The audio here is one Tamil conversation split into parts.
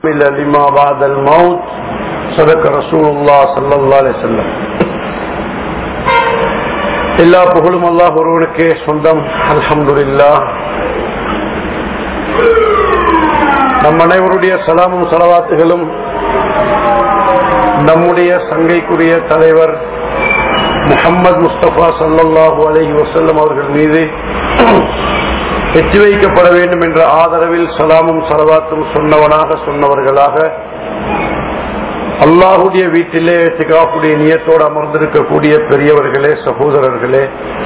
لما بعد الموت صدق رسول الله صلى الله عليه وسلم. எல்லா புகழும் அல்லாஹ் ஒருவனுக்கே சொந்தம். அல்ஹம்துலில்லாஹ். நம் அனைவருடைய சலாமும் ஸலவாத்துகளும் நம்முடைய சங்கைக்குரிய தலைவர் முஹம்மது முஸ்தபா ஸல்லல்லாஹு அலைஹி வஸல்லம் அவர்கள் மீது எட்டி வைக்கப்பட வேண்டும் என்ற ஆதரவில் சலாமும் ஸலவாத்தும் சொன்னவர்களாக அல்லாஹுடைய வீட்டிலே இத்திகாஃபுடைய நியத்தோடு அமர்ந்திருக்கக்கூடிய பெரியவர்களே, சகோதரர்களே,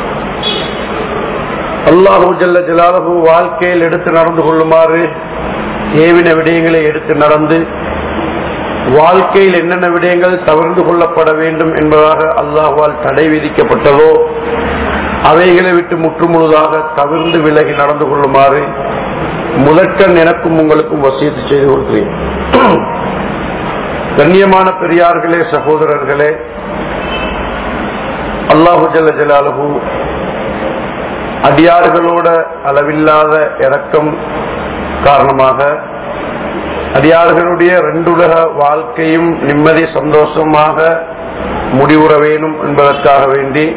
அல்லாஹு ஜல்ல ஜலாலுஹு வாழ்க்கையில் எடுத்து நடந்து கொள்ளுமாறு ஏவின விடயங்களை எடுத்து நடந்து, வாழ்க்கையில் என்னென்ன விடயங்கள் தவிர்த்து கொள்ளப்பட வேண்டும் என்பதாக அல்லாஹ்வால் தடை விதிக்கப்பட்டதோ அவைகளை விட்டு முற்றுமுழுதாக தவிர்த்து விலகி நடந்து கொள்ளுமாறு முதற்கண் எனக்கும் உங்களுக்கும் வசியத்து செய்து கொள்கிறேன். கண்ணியமான பெரியார்களே, சகோதரர்களே, அல்லாஹு ஜல்ல ஜலாலுஹு அடியார்களோட அளவில்லாத இரக்கம் காரணமாக அடியார்களுடைய ரெண்டுலக வாழ்க்கையும் நிம்மதி சந்தோஷமாக முடிவுற வேணும் என்பதற்காக வேண்டி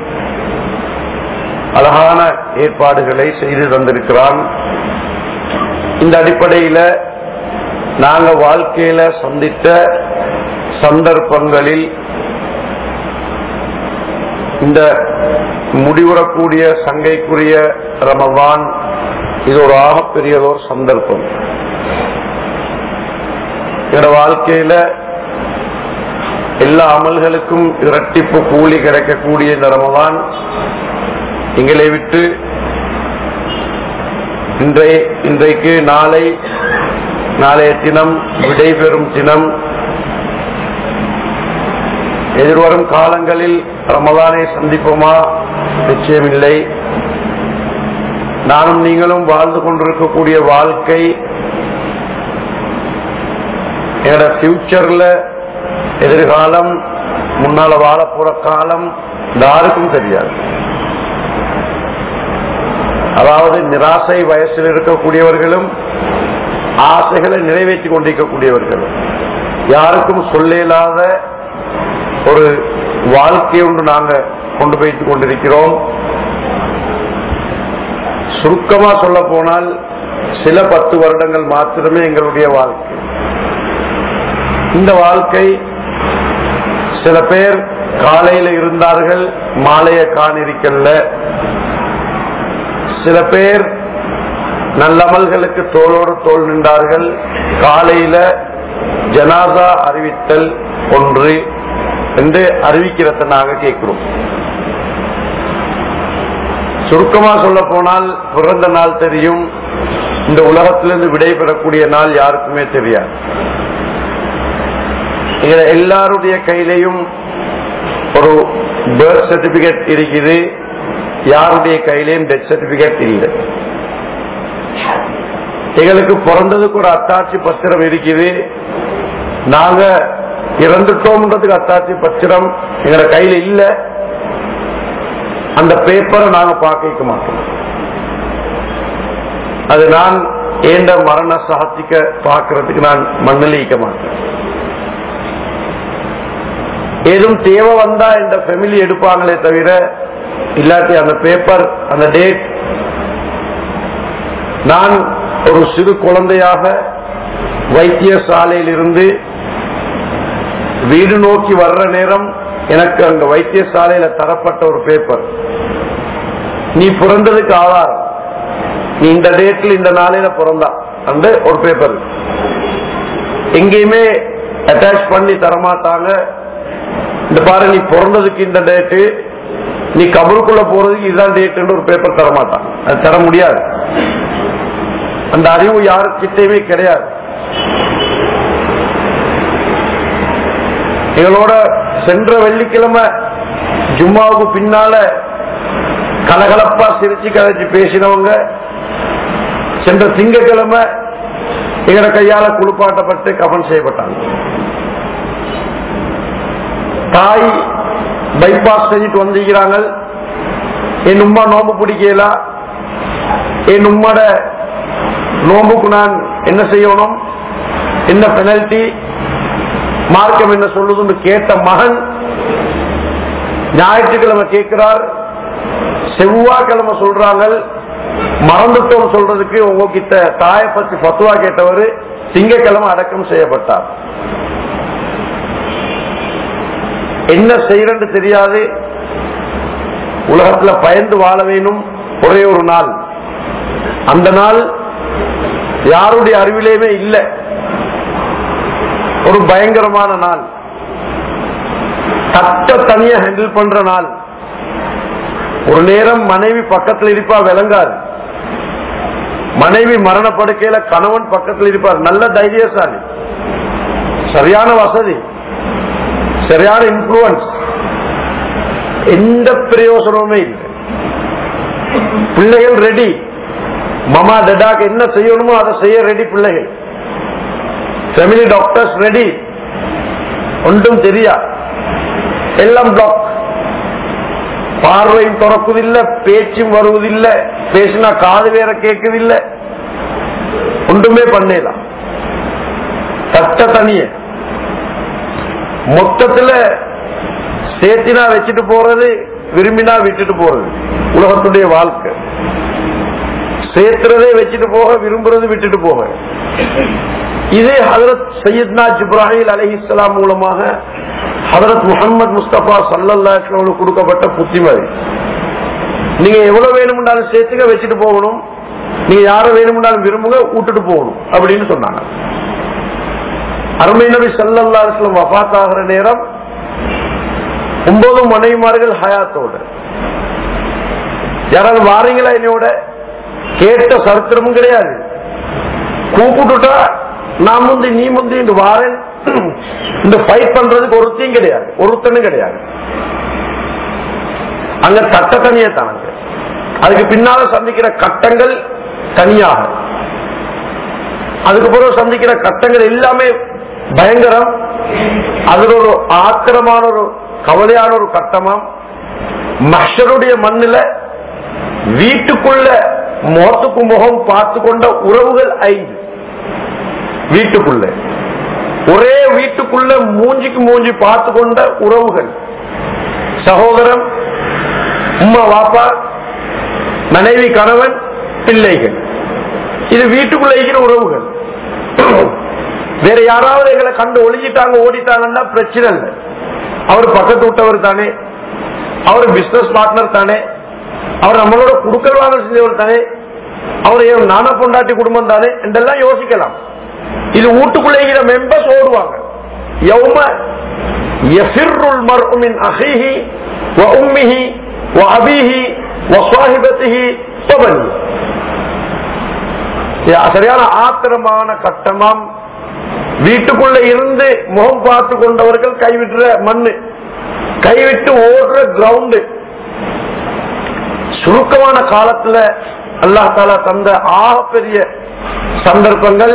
அழகான ஏற்பாடுகளை செய்து தந்திருக்கிறான். இந்த அடிப்படையில நாங்க வாழ்க்கையில சந்தித்த சந்தர்ப்பங்களில் இந்த முடிவுறக்கூடிய சங்கைக்குரிய ரமவான் இது ஒரு ஆகப்பெரியதோர் சந்தர்ப்பம். என்னோட வாழ்க்கையில எல்லா அமல்களுக்கும் இரட்டிப்பு கூலி கிடைக்கக்கூடிய இந்த ரமவான் எங்களை விட்டு இன்றைக்கு நாளைய தினம் விடைபெறும் தினம். எதிர்வரும் காலங்களில் ரமலானை சந்திப்போமா? நிச்சயமில்லை. நானும் நீங்களும் வாழ்ந்து கொண்டிருக்கக்கூடிய வாழ்க்கை என்னோட ஃபியூச்சர்ல எதிர்காலம், முன்னால வாழ போற காலம் யாருக்கும் தெரியாது. அதாவது நிராசை வயசில் இருக்கக்கூடியவர்களும் ஆசைகளை நிறைவேற்றி கொண்டிருக்கக்கூடியவர்களும் யாருக்கும் சொல்ல ஒரு வாழ்க்கை ஒன்று நாங்க கொண்டு போய்த்து கொண்டிருக்கிறோம். சுருக்கமா சொல்ல போனால் சில 10 வருடங்கள் மாத்திரமே எங்களுடைய வாழ்க்கை. இந்த வாழ்க்கை சில பேர் காலையில இருந்தார்கள், மாலைய காணிருக்கல்ல. சில பேர் நல்லமல்களுக்கு தோளோடு தோல் நின்றார்கள். காலையில ஜனாசா அறிவித்தல் ஒன்று என்று அறிவிக்கிறத நாங்க கேட்கிறோம். சுருக்கமா சொல்ல போனால் பிறந்த நாள் தெரியும், இந்த உலகத்திலிருந்து விடைபெறக்கூடிய நாள் யாருக்குமே தெரியாது. எல்லாருடைய கையிலையும் ஒரு பர்த் சர்டிபிகேட் இருக்குது, யாருடைய கையிலையும் டெத் சர்டிபிகேட் இல்லை. எங்களுக்கு பிறந்ததுக்கு ஒரு அத்தாட்சி பத்திரம் இருக்குது, நாங்க இறந்துட்டோம்ன்றதுக்கு அத்தாட்சி பத்திரம் எங்க கையில இல்ல. அந்த பேப்பரை நாங்க பார்க்க மாட்டோம். அது நான் ஏண்ட மரண சாத்திக்க பார்க்கறதுக்கு நான் மண்ணலிக்க மாட்டேன். ஏதும் தேவை வந்தா இந்த ஃபேமிலி எடுப்பாங்களே தவிர, இல்லாட்டி அந்த பேப்பர், அந்த டேட். நான் ஒரு சிறு குழந்தையாக வைத்தியசாலையில் இருந்து வீடு நோக்கி வர்ற நேரம் எனக்கு அங்க வைத்தியசாலையில தரப்பட்ட ஒரு பேப்பர், நீ பிறந்ததுக்கு ஆதாரம், நீ இந்த டேட்ல இந்த நாளையில பிறந்தா அந்த ஒரு பேப்பர். எங்கேயுமே அட்டாச் பண்ணி தரமாட்டாங்க. இந்த பாரு, நீ பிறந்ததுக்கு இந்த டேட்டு, நீ கபருக்குள்ள போறதுக்கு இதுதான் டேட் ஒரு பேப்பர் தரமாட்டாங்க. அது தர முடியாது. அந்த அறிவு யாருக்கிட்டயுமே கிடையாது. எங்களோட சென்ற வெள்ளிக்கிழமை ஜும்மாவுக்கு பின்னால கலகலப்பா சிரிச்சு கதைச்சு பேசினவங்க சென்ற திங்கட்கிழமை எங்களோட கையால குளிப்பாட்டப்பட்டு கபன் செய்யப்பட்டாங்க. தாய் பைபாஸ் செஞ்சுட்டு வந்திருக்கிறாங்க. என் உம்மா நோம்பு பிடிக்கலா, என் உம்மோட நோம்புக்கு நான் என்ன செய்யணும், என்ன பெனல்டி, மார்க்கம் என்ன சொல்லுதுன்னு கேட்ட மகன் ஞாயிற்றுக்கிழமை கேட்கிறார், செவ்வாய்க்கிழமை சொல்றாங்க மறந்துட்டோம் சொல்றதுக்கு உங்ககிட்ட தாயை பத்தி பத்துவா கேட்டவர் திங்கக்கிழமை அடக்கம் செய்யப்பட்டார். என்ன செய்யறன்னு தெரியாது, உலகத்துல பயந்து வாழ வேணும். ஒரே ஒரு நாள், அந்த நாள் யாருடைய அறிவிலேயுமே இல்லை. ஒரு பயங்கரமான நாள், தட்ட தனியா ஹேண்டில் பண்ற நாள். ஒரு நேரம் மனைவி பக்கத்தில் இருப்பா, விளங்காது. மனைவி மரணப்படுக்கையில கணவன் பக்கத்தில் இருப்பார், நல்ல தைரியசாலி, சரியான வசதி, சரியான இன்ஃபுளுன்ஸ், எந்த பிரயோசனமுமே இல்லை. பிள்ளைகள் ரெடி, மாமா டடாக்கு என்ன செய்யணுமோ அதை செய்ய ரெடி பிள்ளைகள். ஃபேமிலி டாக்டர்ஸ் ரெடி, ஒன்றும் தெரியா, எல்லாம் பிளாக். பார்வையும் திறக்குதில்லை, பேச்சும் வருவதில்லை, பேசினா காது வேற கேட்குதில்லை, ஒன்றுமே பண்ணலாம். தட்ட தனிய மொத்தத்துல சேர்த்தினா வச்சுட்டு போறது, விரும்பினா விட்டுட்டு போறது. உலகத்துடைய வாழ்க்கை சேர்த்துறதே வச்சுட்டு போக, விரும்புறது விட்டுட்டு போக. இதே ஹதரத் சையத்னா ஜிப்ராஹீல் அலைஹிஸ்ஸலாம் மூலமாக ஹதரத் முஹம்மது முஸ்தபா ஸல்லல்லாஹு அலைஹி வஸல்லம் கொடுக்கப்பட்ட புத்திமதி. நீங்க எவ்வளவு வேணும்னாலும் சேர்த்துக்க, வச்சுட்டு போகணும். நீங்க யாரை வேணும்னாலும் விரும்புங்க, விட்டுட்டு போகணும் அப்படின்னு சொன்னாங்க. அருமை நபி ஸல்லல்லாஹு அலைஹி வஸல்லம் வஃபாத் ஆகிற நேரம் 9 மனைவிமார்கள் ஹயாத்தோடு. யாராவது வாரீங்களா என்னோட கேட்ட சரித்திரமும் கிடையாது. கூப்பிட்டுட்டா நான் முந்தி நீ முந்தி இந்த வாரன் இந்த ஃபைட் பண்றதுக்கு ஒருத்தையும் கிடையாது, ஒருத்தனும் கிடையாது. அங்க தட்ட தனியே தானங்க. அதுக்கு பின்னால சந்திக்கிற கட்டங்கள் தனியாக, அதுக்கு பிறகு சந்திக்கிற கட்டங்கள் எல்லாமே பயங்கரம். அதுல ஒரு ஆத்திரமான ஒரு கவலையான ஒரு கட்டமாம். மஹ்ஷருடைய மண்ணில வீட்டுக்குள்ள முகத்துக்கு முகம் பார்த்து கொண்ட உறவுகள் 5. வீட்டுக்குள்ள ஒரே வீட்டுக்குள்ள மூஞ்சிக்கு மூஞ்சி பார்த்து கொண்ட உறவுகள், சகோதரன், உம்மா வாப்பா, மனைவி கணவன், பிள்ளைகள். இது வீட்டுக்குள்ள இருக்கிற உறவுகள். வேற யாராவது எங்களை கண்டு ஒளிஞ்சிட்டாங்க ஓடிட்டாங்கன்னா பிரச்சனை இல்லை. அவர் பக்கத்து விட்டவர் தானே, அவர் பிசினஸ் பார்ட்னர் தானே, அவர் நம்மளோட குடுக்கல் வாங்கல் செஞ்சவர் தானே, அவர் நானா பொண்டாட்டி குடும்பம் தானே என்றெல்லாம் யோசிக்கலாம். இது வீட்டுக்குள்ள இருக்கிற மெம்பர்ஸ் ஓடுவாங்க. யௌம யஃபிர்ருல் மர்உ மின் அஹீஹி வ உம்மிஹி வ அபீஹி வ ஸாஹிபத்திஹி வ பனீஹி. சரியான ஆத்திரமான கட்டமாம். வீட்டுக்குள்ள இருந்து முகம் பார்த்து கொண்டவர்கள் கைவிட்டுற மண்ணு, கைவிட்டு ஓடுற கிரவுண்டு. சுருக்கமான காலத்துல அல்லாஹ் தஆலா தந்த ஆகப்பெரிய சந்தர்ப்பங்கள்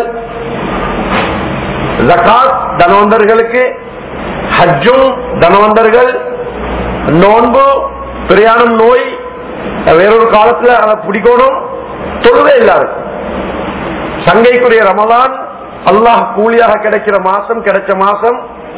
ஜகாத் தனவந்தர்களுக்கு, ஹஜ்ஜும் தனவந்தர்கள், நோன்பு, பிரயாணம், நோய், வேறொரு காலத்துல அதை பிடிக்கணும், தொழுவே இல்லாருக்கும். சங்கைக்குரிய ரமலான் அல்லாஹ் கூலியாக கிடைக்கிற மாசம், கிடைச்ச மாசம்.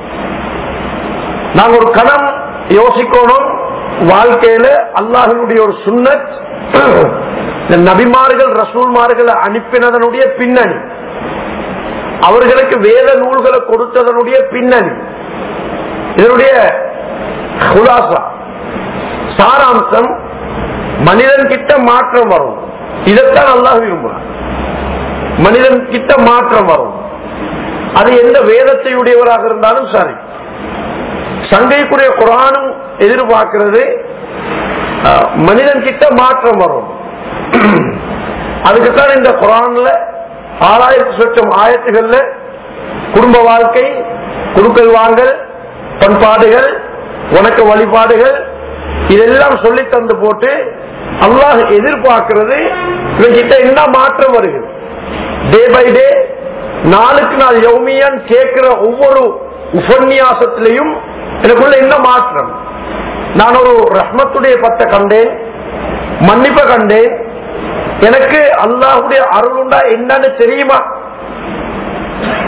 நாங்க ஒரு கணம் யோசிக்கணும், வாழ்க்கையில அல்லாஹ்வுடைய ஒரு சுன்னத், நபிமார்கள் ரசூல்மார்களை அனுப்பினதனுடைய பின்னணி, அவர்களுக்கு வேத நூல்களை கொடுத்ததனுடைய பின்னணி, இதனுடைய குலாசா சாராம்சம். மனிதன் கிட்ட மாற்றம் வரும், இதைத்தான் அல்லாஹ் விரும்புகிறான். மனிதன் கிட்ட மாற்றம் வரும், அது எந்த வேதத்தை உடையவராக இருந்தாலும் சரி. சங்கைக்குரிய குர்ஆனும் எதிர்பார்க்கிறது மனிதன் கிட்ட மாற்றம் வரும். அதுக்குத்தான் இந்த குர்ஆன்ல 6000 சொச்சம் ஆயத்துகள்ல குடும்ப வாழ்க்கை, குடுக்கல் வாங்கல், பண்பாடுகள், வணக்க வழிபாடுகள் இதெல்லாம் சொல்லி தந்து போட்டு அல்லாஹ் எதிர்பார்க்கிறது இவங்கிட்ட என்ன மாற்றம் வருகிறது. டே பை டே, நாளுக்கு நாள் யௌமியான் கேட்கிற ஒவ்வொரு உபன்யாசத்திலையும் எனக்குள்ள என்ன மாற்றம். நான் ஒரு ரஹ்மத்துடைய பத்தை கண்டேன், மன்னிப்பை கண்டேன், எனக்கு அல்லாஹ்வுடைய அருள் உண்டா என்னன்னு தெரியுமா?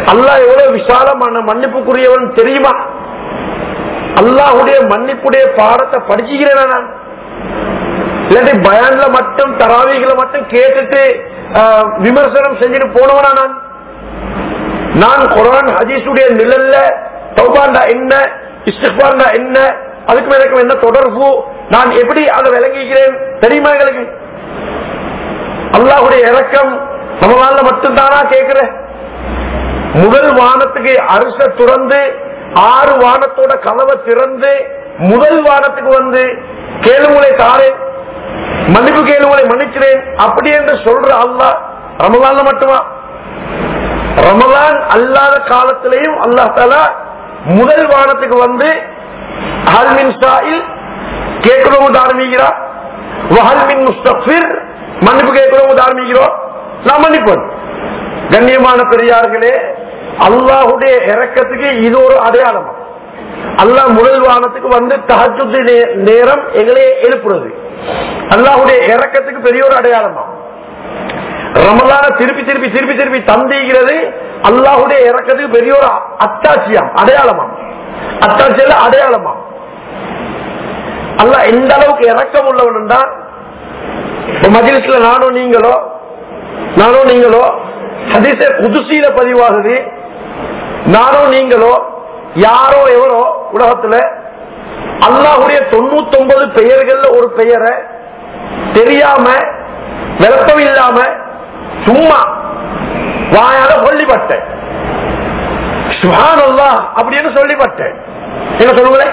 அல்லாஹ் எவ்வளவு விசாலமான மன்னிப்புக்குரியவன் தெரியுமா? அல்லாஹுடைய மன்னிப்புடைய பாடத்தை படிச்சுக்கிறேன் நான். இல்லாட்டி பயான்ல மட்டும் தராவிகளை மட்டும் கேட்டுட்டு விமர்சனம் செஞ்சுட்டு போனவனா நான்? நான் குர்ஆன் ஹதீஸுடைய நிழல்ல தௌபாண்டா என்ன, இஸ்திக்பார்னா என்ன, அதுக்கு எனக்கு என்ன தொடர்பு, நான் எப்படி அதை விளங்குகிறேன் தெரியுமா எங்களுக்கு? அல்லாஹுடைய இரக்கம் ரமலான்ல மட்டும்தானா கேட்கிற? முதல் வானத்துக்கு அரச துறந்து 6 வானத்தோட கதவை திறந்து முதல் வானத்துக்கு வந்து கேளுங்களை தாரேன், மன்னிப்பு கேளுங்களை மன்னிக்கிறேன் அப்படி என்று சொல்ற அல்லாஹ் ரமலான்ல மட்டுமா? ரமலான் அல்லாத காலத்திலையும் அல்லாஹ் தஆலா முதல் வானத்துக்கு வந்து ஹல்மின் சாயில் கேட்கிறவங்க தார்மீகிறா, வஹல்மின் முஸ்தக்ஃபிர் மன்னிப்பு கேட்கிறவங்க தார்மீகிறோம், நான் மன்னிப்பேன். கண்ணியமான பெரியார்களே, அல்லாஹுடைய இரக்கத்துக்கு இது ஒரு அடையாளமா? அல்லாஹ் முதல் வானத்துக்கு வந்து தஹஜ்ஜுத் நேரம் எங்களே எழுப்புறது அல்லாஹுடைய இரக்கத்துக்கு பெரிய ஒரு அடையாளமா? ரமலான திருப்பி திருப்பி திருப்பி திருப்பி தந்திக்கிறது அல்லாஹுடைய இரக்கத்துக்கு பெரிய ஒரு அத்தாட்சியாம், அடையாளமா? அத்தாட்சியில அடையாளமா? அல்லாஹ் எந்த அளவுக்கு இரக்கம் உள்ளவன் தான் மஜ்லிஸ்ல நானும் நீங்களோ ஹதீஸே குதுசியில பதிவாகுது, நானும் நீங்களோ யாரோ எவரோ உலகத்துல அல்லாஹுடைய 99 பெயர்கள்ல ஒரு பெயரை தெரியாம விளக்கம் இல்லாம சும்மா வாயால சொல்லிப்பட்டேன், சுப்ஹானல்லாஹ் அப்படின்னு சொல்லிப்பட்டேன். என்ன சொல்லுங்களேன்?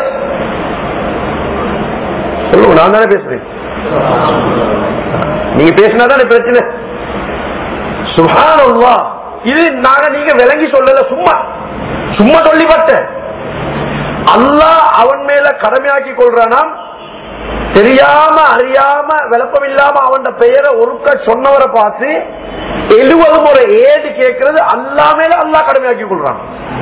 சொல்லுங்க, நான் தானே பேசுறேன், நீங்க பேசினாதான் பிரச்சனை. சுப்ஹானல்லாஹ் இது நீங்க விளங்கி சொல்லல, சும்மா சும்மா சொல்லிப்பட்டேன். அல்லாஹ் அவன் மேல கடமையாக்கி கொள்றானா? தெரியாம அறியாம விளப்பம் இல்லாம அவன் பெயரை ஒருக்க சொன்னவரை பார்த்து 70 முறை ஏது கேட்கிறது அல்லாஹ் மேல அல்லாஹ் கடமையாக்கி கொள்றான்.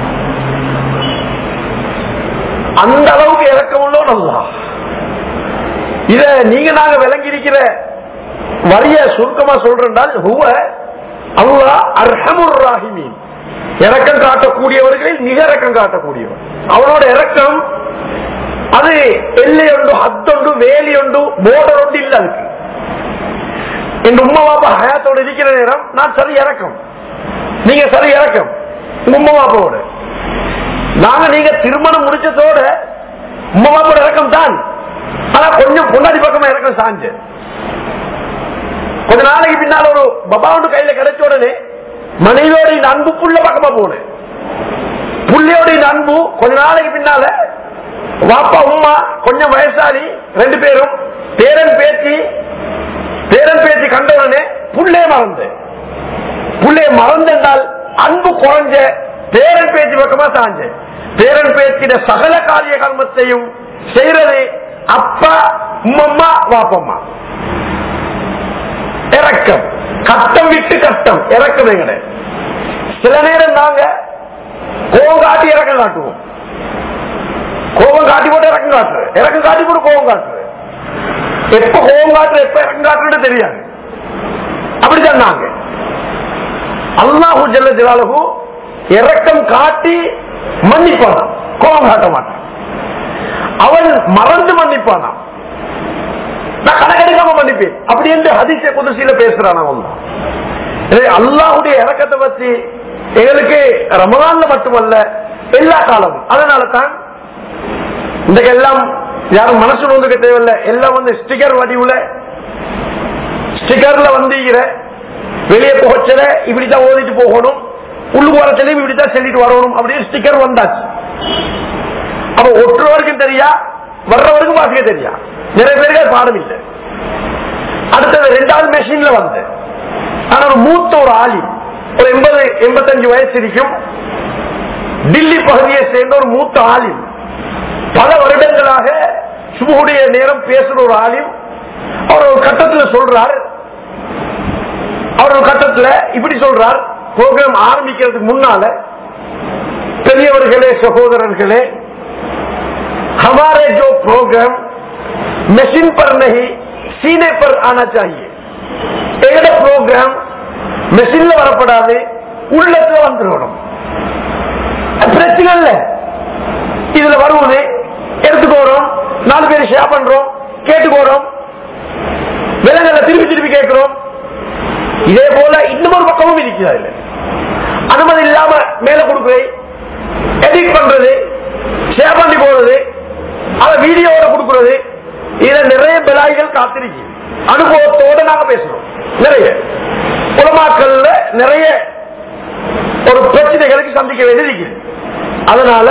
அந்த அளவுக்கு இறக்கம் உள்ளோம் அல்லாஹ். இத நீங்க நாங்க விளங்கி இருக்கிற வரிய சுருக்கமா சொல்றால் ஹுவ அல்லாஹ் அர்ஹமுர் ராஹிமீன், இரக்கம் காட்டக்கூடியவர்களில் மிக இரக்கம் காட்டக்கூடியவர். அவனோட இரக்கம் அது எல்லை உண்டு, ஹத்தொண்டு, வேலி உண்டு, போர்டர் உண்டு இல்ல. அதுக்கு என் உம்மா பாப்பா ஹயாத்தோட இருக்கிற நேரம் நான் சரி இறக்கம், நீங்க சரி இறக்கம் உங்க உம்மா பாப்பாவோட. நீங்க திருமணம் முடிச்சதோட உம்மா பாப்போட இறக்கம் தான், ஆனா கொஞ்சம் பொன்னாடி பக்கமா இறக்கம் சாஞ்சு. கொஞ்ச நாளைக்கு பின்னால ஒரு பபாவுண்டு கையில கிடைச்ச உடனே மனைவியோட இந்த அன்பு புள்ள பக்கமா போனேன், புள்ளையோட இந்த அன்பு கொஞ்ச நாளைக்கு பின்னால வாப்பா உம்மா கொஞ்சம் வயசாளி 2 பேரும் பேரன் பேத்தி கண்ட உடனே புள்ளைய மறந்தால் அன்பு குறைஞ்ச பேரன் பேத்தி பக்கமா சாஞ்ச. பேரன் பேத்திட சகல காரிய கர்மத்தையும் செய்யறது அப்பா உம்மம்மா வாப்பம்மா. இறக்கம் கட்டம் விட்டு கட்டம் இறக்கம் எங்கட. சில நேரம் நாங்க கோபம் காட்டி இறக்கம் காட்டுவோம், கோபம் காட்டி போட்டு இறக்கம் காட்டுற, இறக்கம் காட்டி போட்டு கோபம் காட்டுற. எப்ப கோபம் காட்டுற எப்ப இறக்கம் காட்டுறது தெரியாது. அப்படித்தான் நாங்க. அல்லாஹு ஜல்ல ஜலாலுஹு இறக்கம் காட்டி மன்னிப்பானா, கோபம் காட்ட மாட்டான். அவன் மறந்து மன்னிப்பானா, நான் கணக்கெடுக்காம மன்னிப்பேன் அப்படி என்று ஹதீஸே குதுசியில பேசுறான். அல்லாஹுடைய இறக்கத்தை பத்தி எங்களுக்கு ரமலான்ல மட்டுமல்ல எல்லா காலமும். அதனால தான் இன்றைக்கெல்லாம் யாரும் மனசு நோந்துக்க தேவையில்லை, எல்லாம் வந்து ஸ்டிக்கர் வடிவுல ஸ்டிக்கர்ல வந்து வெளியே போகச்சல இப்படித்தான் ஓதிட்டு போகணும், உள்ளு போறச்சலையும் இப்படித்தான் சொல்லிட்டு வரணும் அப்படின்னு ஸ்டிக்கர் வந்தாச்சு. அப்ப ஒட்டுறவருக்கும் தெரியா, வர்றவருக்கும் வாசிக்க தெரியா, நிறைய பேருக்கு பாடம் இல்லை. அடுத்தது 2வது மெஷின்ல வந்து ஆனா ஒரு மூத்த ஒரு ஆளி ஒரு 80-85 வயசு இருக்கும், டில்லி பகுதியை சேர்ந்த ஒரு மூத்த ஆளி, பல வருடங்களாக சுபுடைய நேரம் பேசுற ஒரு ஆளிம். அவர் ஒரு கட்டத்தில் சொல்றார், இப்படி சொல்றார், ப்ரோக்ராம் ஆரம்பிக்கிறதுக்கு முன்னால, பெரியவர்களே சகோதரர்களே, हमारे जो प्रोग्राम मशीन पर नहीं सीने पर आना चाहिए. எங்கட ப்ரோக்ராம் மெஷின்ல வரப்படாது, உள்ளத்துல வந்துடணும். இதுல வருவது எடுத்துக்கோறோம், 4 பேர் ஷேர் பண்றோம், கேட்டுக்கோறோம், விலங்குல திருப்பி திருப்பி கேட்கிறோம். இதே போல இன்னொரு பக்கமும் இருக்கிறது. அனுமதி இல்லாம மேல கொடுக்குறது, எடிட் பண்றது, ஷேர் பண்ணி போறது, அதை வீடியோட கொடுக்கிறது, இதுல நிறைய பலாய்கள் காத்திருக்கு. அனுபவத்தோட நாங்க பேசுறோம். நிறைய உலமாக்கள்ல நிறைய ஒரு பிரச்சனைகளுக்கு சந்திக்க வேண்டியது. அதனால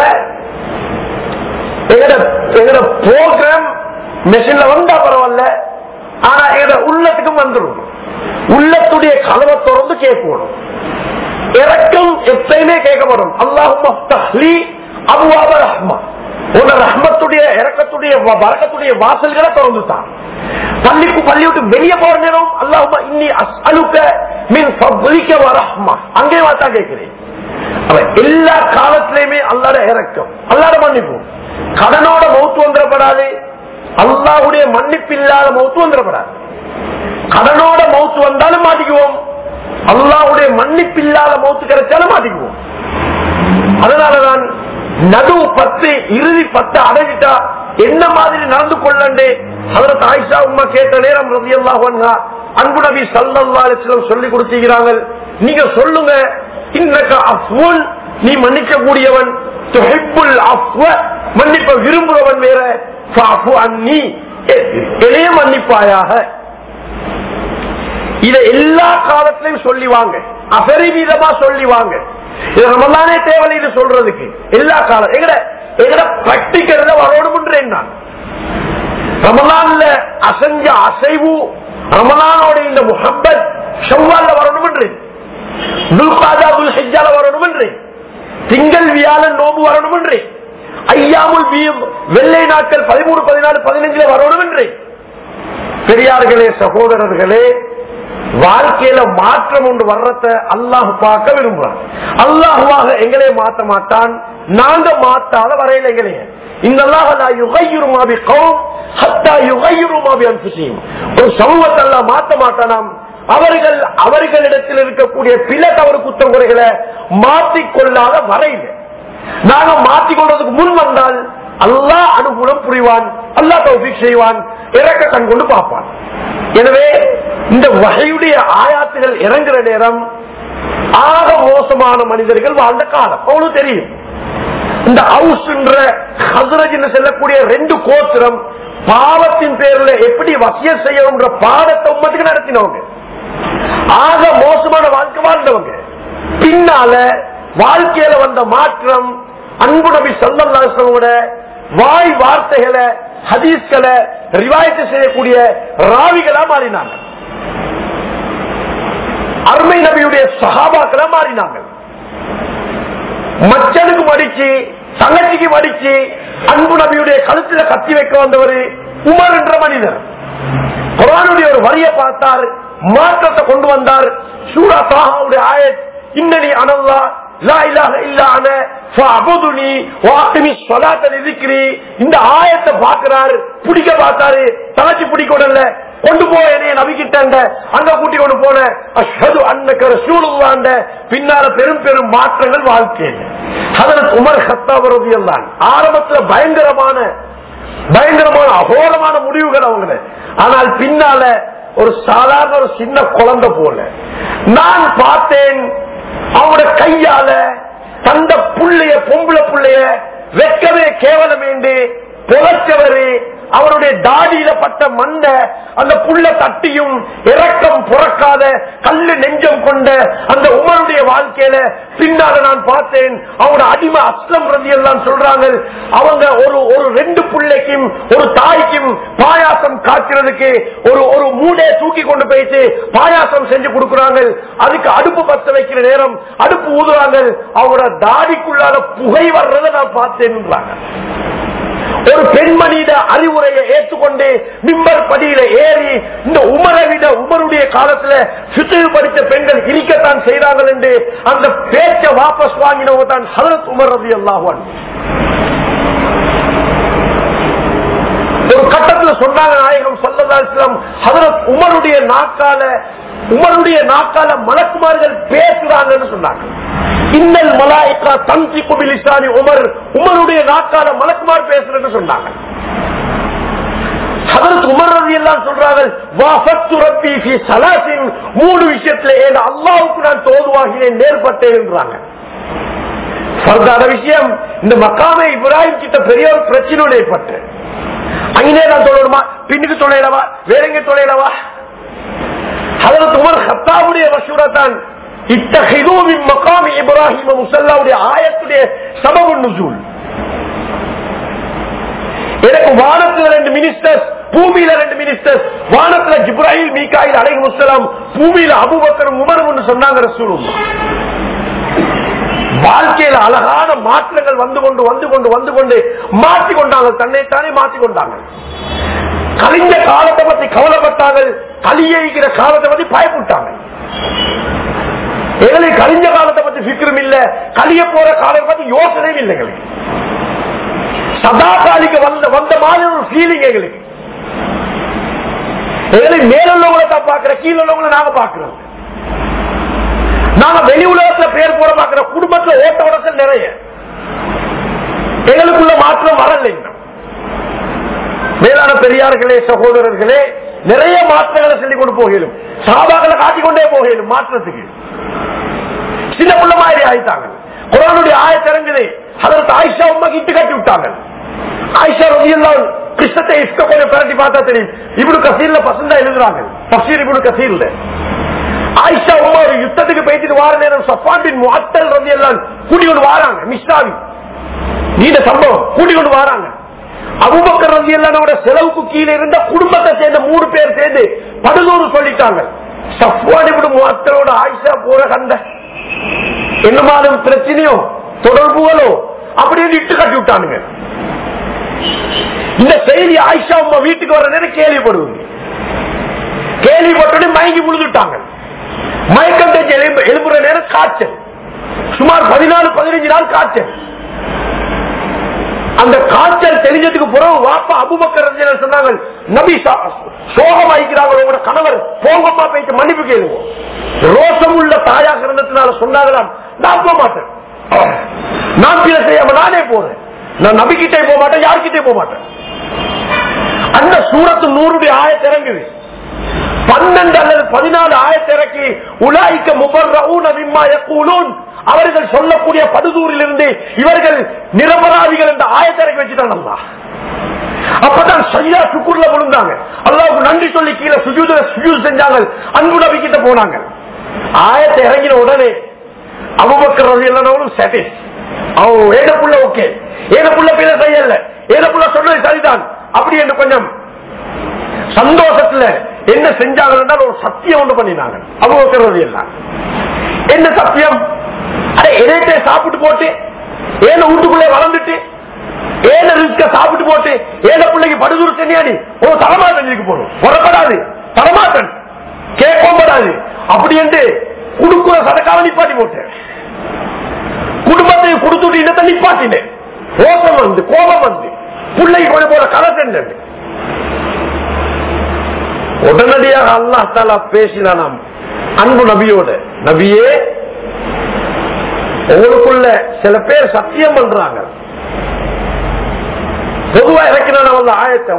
எங்கட ப்ரோக்ராம் மெஷின்ல வந்தா பரவாயில்ல, ஆனா எங்க உள்ளத்துக்கும் வந்துடும். உள்ளத்துடைய கதவை திறந்து கேட்கணும். இறக்கம் எப்பயுமே கேட்கப்படும். அல்லாஹும்மஃப்தஹ்லி அப்வாப ரஹ்மா, உன்ன ரஹ்மத்துடைய இறக்கத்துடைய பரக்கத்துடைய வாசல்களை திறந்துட்டான். பள்ளி விட்டு வெளியே போற நேரம் அல்லாஹும்ம இன்னி அஸ்அலுக மின் ஃபத்லிக வ ரஹ்மா, அங்கே வாத்தா கேட்கிறேன். எல்லா காலத்திலுமே அல்லாஹ்ட இறக்கம், அல்லாஹ்ட மன்னிப்பு. கடனோட மௌத்து வந்துடப்படாது, அல்லாஹ்வுடைய மன்னிப்பு இல்லாத மௌத்து வந்துடப்படாது. கடனோட மௌத்து வந்தாலும் மாட்டிக்குவோம், அல்லாஹ்வுடைய மன்னிப்பு இல்லாத மௌத்து கிடைச்சாலும் மாட்டிக்குவோம். அதனாலதான் நடு 10 இறுதி 10 அடைஞ்சிட்டா என்ன மாதிரி நடந்து கொள்ளண்டே ஹஜ்ரத் ஆயிஷா உம்மா கேட்ட நேரம் ரலியல்லாஹு அன்ஹா அன்பு நபி ஸல்லல்லாஹு அலைஹி வஸல்லம் சொல்லி கொடுத்தீங்க. நீங்க சொல்லுங்க, இன்னக அஃப்வுன், நீ மன்னிக்க கூடியவன், துஹிப்புல் அஃப்வ, மன்னிப்ப விரும்புறவன் வேற, ஃபஅஃபு அன்னி, என்னைய மன்னிப்பாயாக. இத எல்லா காலத்திலையும் சொல்லி வாங்க, அபரிமிதமா சொல்லி வாங்க. இது ரமலானே தேவையில்லை சொல்றதுக்கு. எல்லா காலம் எங்கட பிராக்டிக்கல்ல வரணும்ன்றேன் நான். ரமலான்ல அசஞ்ச அசைவு, ரமலானோட இந்த முஹப்பத் ஷவ்வால்ல வரணும் என்றேன், துல்காதா துல்ஹிஜ்ஜால வரணும் என்றேன், திங்கள் வியாழன் நோம்பு வரணும் என்றேன், ஐயாமுல் பீம் வெள்ளை நாட்கள் 13, 14, 15 வரணும் என்றேன். பெரியார்களே, சகோதரர்களே, வாழ்க்கையில மாற்றம் ஒன்று வர்றத அல்லாஹ் பார்க்க விரும்புறான். அல்லாஹுவாக எங்களே மாற்ற மாட்டான், நாங்க மாற்றாத வரையில எங்களையே. ஒரு சமூகத்தை எல்லாம் மாற்ற மாட்டானாம். அவர்களிடத்தில் இருக்கக்கூடிய பிற தவறு குற்றம் குறைகளை மாற்றிக்கொள்ளாத வரையில நாங்க மாற்றிக்கொள்றதுக்கு முன் வந்தால் அல்லாஹ் அனுகூலம் புரிவான், அல்லாஹ் தௌஃபீக் செய்வான், இறக்க கண் கொண்டு பார்ப்பான். எனவே இந்த வகையுடைய ஆயாத்துகள் இறங்குற நேரம் ஆக மோசமான மனிதர்கள் வாழ்ந்த காலம் அவனுக்கு தெரியும். இந்த ஹவுஸ் என்ற ஹஸ்ரஜ் செல்லக்கூடிய 2 கோத்திரம் பாவத்தின் பேர்ல எப்படி வசியத் செய்யணும்ன்ற பாடத்தை உம்மத்துக்கு நடத்தினவங்க, ஆக மோசமான வாழ்க்கை வாழ்ந்தவங்க. பின்னால வாழ்க்கையில வந்த மாற்றம் அன்பு நபி ஸல்லல்லாஹு அலைஹி வஸல்லம் வாய் வார்த்தைகளை ஹதீஸ்களை ரிவாயத்து செய்யக்கூடிய ராவிகளா மாறினாங்க. அருமை நபியுடைய சஹாபாக்களா மாறினாங்க. மச்சனுக்கு மடிச்சு, தங்கச்சிக்கு மடிச்சு அன்பு நபியுடைய கழுத்துல கத்தி வைக்க வந்தவர் உமர் என்ற மனிதர். குர்ஆனுடைய ஒரு வரியை பார்த்தார், மாற்றத்தை கொண்டு வந்தார். சூரா தாஹாவுடைய ஆயத், இன்னனி அனல்லாஹ் லா இலாஹ இல்லா அன ஃபஅபுதுனி வஅகிமிஸ் ஸலாத்த லிக்ரி, இந்த ஆயத்தை பார்க்கிறார், பிடிக்க பார்த்தாரு, தலச்சி பிடிக்கொடல, கொண்டு போய் என்னைய நபி கிட்ட அங்க கூட்டி கொண்டு போன அஷ்ஹது அன்னக ரசூலுல்லாஹ். பின்னால பெரும் பெரும் மாற்றங்கள் வாழ்க்கையில். ஹஜ்ரத் உமர் கத்தாப் ரலியல்லாஹு அன்ஹு ஆரம்பத்துல பயங்கரமான அகோரமான முடிவுகள் அவங்க. ஆனால் பின்னால ஒரு சாதாரண ஒரு சின்ன குழந்தை போல நான் பார்த்தேன். அவங்களோட கையால தந்த புள்ளைய, பொம்பளை புள்ளைய வெக்கவே கேவலம் என்று புதைச்சவரு, அவருடைய தாடியில பட்ட மண்ண அந்த புள்ள தட்டியும் இரக்கம் புறக்காத கல்லு நெஞ்சம் கொண்ட அந்த உமருடைய வாழ்க்கையில பின்னால நான் பார்த்தேன். அவங்க அடிமை அஸ்லம் ரலியல்லாஹு சொல்றாங்க, அவங்க ஒரு 2 பிள்ளைக்கும் ஒரு தாய்க்கும் பாயாசம் காய்க்கிறதுக்கு ஒரு மூடையை தூக்கி கொண்டு போயிட்டு பாயாசம் செஞ்சு கொடுக்குறாங்க. அதுக்கு அடுப்பு பத்த வைக்கிற நேரம் அடுப்பு ஊதுறாங்க, அவங்களோட தாடிக்குள்ளால புகை வர்றதை நான் பார்த்தேன்றாங்க. ஒரு பெண்மணியிட அறிவுரையை ஏற்றுக்கொண்டு மிம்பர் படியில ஏறி இந்த உமரை விட உமருடைய காலத்துல ஃபிக்ஹ் படித்த பெண்கள் இருக்கத்தான் செய்றாங்க என்று அந்த பேச்சை வாபஸ் வாங்கினவங்க தான் ஹஜ்ரத் உமர் ரலியல்லாஹு அன்ஹு. ஒரு கட்டத்தில் சொன்னாங்க நாயகம் ஸல்லல்லாஹு அலைஹி வஸல்லம், ஹஜ்ரத் உமருடைய நாக்கால மலக்குமார்கள் பேசுறாங்கன்னு சொன்னாங்க. இன்னல் மலாயிகா தன்திகு பிலிசானி உமர், உமருடைய நாக்கால மலக்குமார் பேசுறேன்னு சொன்னாங்க. ஹதரத் உமர் ரலியல்லாஹு சொல்றாங்க, வாஃபத்து ரப்பி ஃபீ ஸலாத்தின், மூணு விஷயத்துல அல்லாஹ்வுக்கு நான் தோதுவாகினேன், நேர்பட்டேன்ன்றாங்க. ஃபர்தான விஷயம், இந்த மக்காமே இப்ராஹிம் கிட்ட பெரிய ஒரு பிரச்சனை ஏற்பட்டு, அங்கே நான் தொழணுமா, பின்னுக்கு தொழையலவா, வேற எங்க தொழையலவா? ஹதரத் உமர் கத்தாபுடைய மஷூரத்தான் இத்தஹிது மின் மகாமி இப்ராஹிம் முஸல்லாவுடைய ஆயத்துடைய சபபு நுஸூல். எனக்கு வானத்துல 2 மினிஸ்டர்ஸ், பூமியில 2 மினிஸ்டர்ஸ், வானத்துல ஜிப்ராயில் மீகாயில் அலைஹிஸ்ஸலாம், பூமியில அபூபக்கர் உமர் சொன்னாங்க ரசூலுல்லாஹ். வாழ்க்கையில அழகான மாற்றங்கள் வந்து கொண்டு மாற்றிக்கொண்டாங்க, தன்னைத்தானே மாற்றிக்கொண்டாங்க. கலிஞ்ச காலத்தை பத்தி கவலைப்பட்டாங்க, கலியிற காலத்தை பத்தி பயப்பட்டாங்க. எங்களுக்கு கலிஞ்ச காலத்தை பத்தி ஃபிக்ரும் இல்ல, கலிய போற காலத்தை பத்தி யோசனையும் இல்லை. எங்களுக்கு சதா காலிக்கு வந்த மாதிரி ஒரு ஃபீலிங். எங்களுக்கு மேலுள்ளவங்களை தான் பாக்குற, கீழே உள்ளவங்களை நாங்க பாக்குறோம். நாங்க வெளி உலகத்துல பேர் போட பாக்குற, குடும்பத்துல ஓட்ட உடச்சல் நிறைய. எங்களுக்குள்ள மாற்றம் வரல. மேலான பெரியார்களே, சகோதரர்களே, நிறைய மாற்றங்களை சொல்லிக் கொண்டு போகலும், சஹாபாக்களை காட்டிக்கொண்டே போகலும். மாற்றத்துக்கு சின்ன புள்ள மாதிரி ஆயிட்டாங்க. குர்ஆனுடைய ஆயத் இறங்குது, ஹதரத் ஆயிஷா உம்மாக்கு இட்டு கட்டி விட்டாங்க. ஆயிஷா ரலியல்லாஹு கிறிஸ்தத்தை இஷ்ட கொஞ்சம் பரட்டி பார்த்தா தெரியும். இப்னு கஸீர்ல பசந்தா எழுதுறாங்க, தஃப்சீர் இப்னு கஸீர்ல. ஆயிஷா உம்மா ஒரு யுத்தத்துக்கு போயிட்டு வார நேரம் சஃபான் பின் முஅத்தல் ரலியல்லாஹு கூட்டிக்கொண்டு வராங்க. மிஸ்தாவி நீண்ட சம்பவம், கூட்டிக்கொண்டு வராங்க. அபூபக்கர் ரலியல்லாஹு செலவுக்கு கீழே இருந்த குடும்பத்தை சேர்ந்த 3 பேர் சேர்ந்து படுதூறு சொல்லிட்டாங்க. சஃபான் இப்னு முஅத்தலோட ஆயிஷா போற கண்ட என்னமாலும் பிரச்சனையோ தொடர்புகளோ அப்படியே இட்டு கட்டி விட்டானுங்க. இந்த செய்தி ஆயிஷா உம்மா வீட்டுக்கு வர நேரம் கேள்விப்படுவாங்க. கேள்விப்பட்டு மயங்கி முழுதுட்டாங்க. மயக்கம் தேய்ச்சி எழுப்புற நேரம் காய்ச்சல், சுமார் 14-15 நாள் காய்ச்சல். அந்த காய்ச்சல் தெரிஞ்சதுக்கு பிறகு வாப்பா அபூபக்கர் ரலியல்லாஹு சொன்னாங்க, நபி சோகமாயிக்கிறாங்க, உங்களோட கணவர் போங்கப்பா போயிட்டு மன்னிப்பு கேளுங்க. ரோசம் உள்ள தாயாக இருந்ததுனால சொன்னாங்களாம், நான் போக மாட்டேன், நான் பிற செய்யாம நானே போறேன், நான் நபிக்கிட்டே போக மாட்டேன், யாருக்கிட்டே போக மாட்டேன். அந்த சூரத்து 100 ஆயத் இறங்குது. 12 அல்லது 14 ஆயத் இறக்கி உலாயிக்க முபர்ரஊன மிம்மா யகூலூன், அவர்கள் சொல்லக்கூடிய படுதூரில் இருந்து இவர்கள் நிரபராதிகள் என்ற ஆயத் இறக்கி வச்சுட்டாங்க. அல்லாஹ் அப்பதான் சரியா சுக்குர்ல விழுந்தாங்க. அல்லாஹ்வுக்கு நன்றி சொல்லி கீழே சுஜூத் செஞ்சாங்க. அன்பு நபி கிட்ட போனாங்க. ஆயத்தை இறங்கின உடனே அபூபக்கர் ரலியல்லாஹு சாட்டிஸ், ஏனப்புள்ள ஓகே, ஏனப்புள்ள பிற செய்யல, ஏனப்புள்ள சொன்னது சரிதான் அப்படி என்று கொஞ்சம் சந்தோஷத்துல என்ன செஞ்சாங்க, ஒரு சத்தியம் ஒன்று பண்ணினாங்க. அபூபக்கர் ரலியல்லாஹு என்ன சத்தியம்? எதே சாப்பிட்டு போட்டு ஏன வீட்டுக்குள்ளே வளர்ந்துட்டு ஏன ரிஸ்க சாப்பிட்டு போட்டு ஏன பிள்ளைக்கு படுதூர் சென்னியாடி ஒரு தரமாட்டன் போடும், வரப்படாது, தரமாட்டன் கேட்கப்படாது அப்படி என்று குடுக்குற சதக்கால நிப்பாட்டி போட்டேன். குடும்பத்தை கொடுத்துட்டு இடத்தை நிப்பாட்டினேன். ரோசம் வந்து கோபம் வந்து பிள்ளைக்கு கொண்டு போற கதை செஞ்சது. உடனடியாக அல்லாஹ் தஆலா பேசினானாம் அன்பு நபியோட, நபியே உங்களுக்குள்ள சில பேர் சத்தியம் பண்றாங்க. பொதுவா இறக்கினான ஆயத்தை,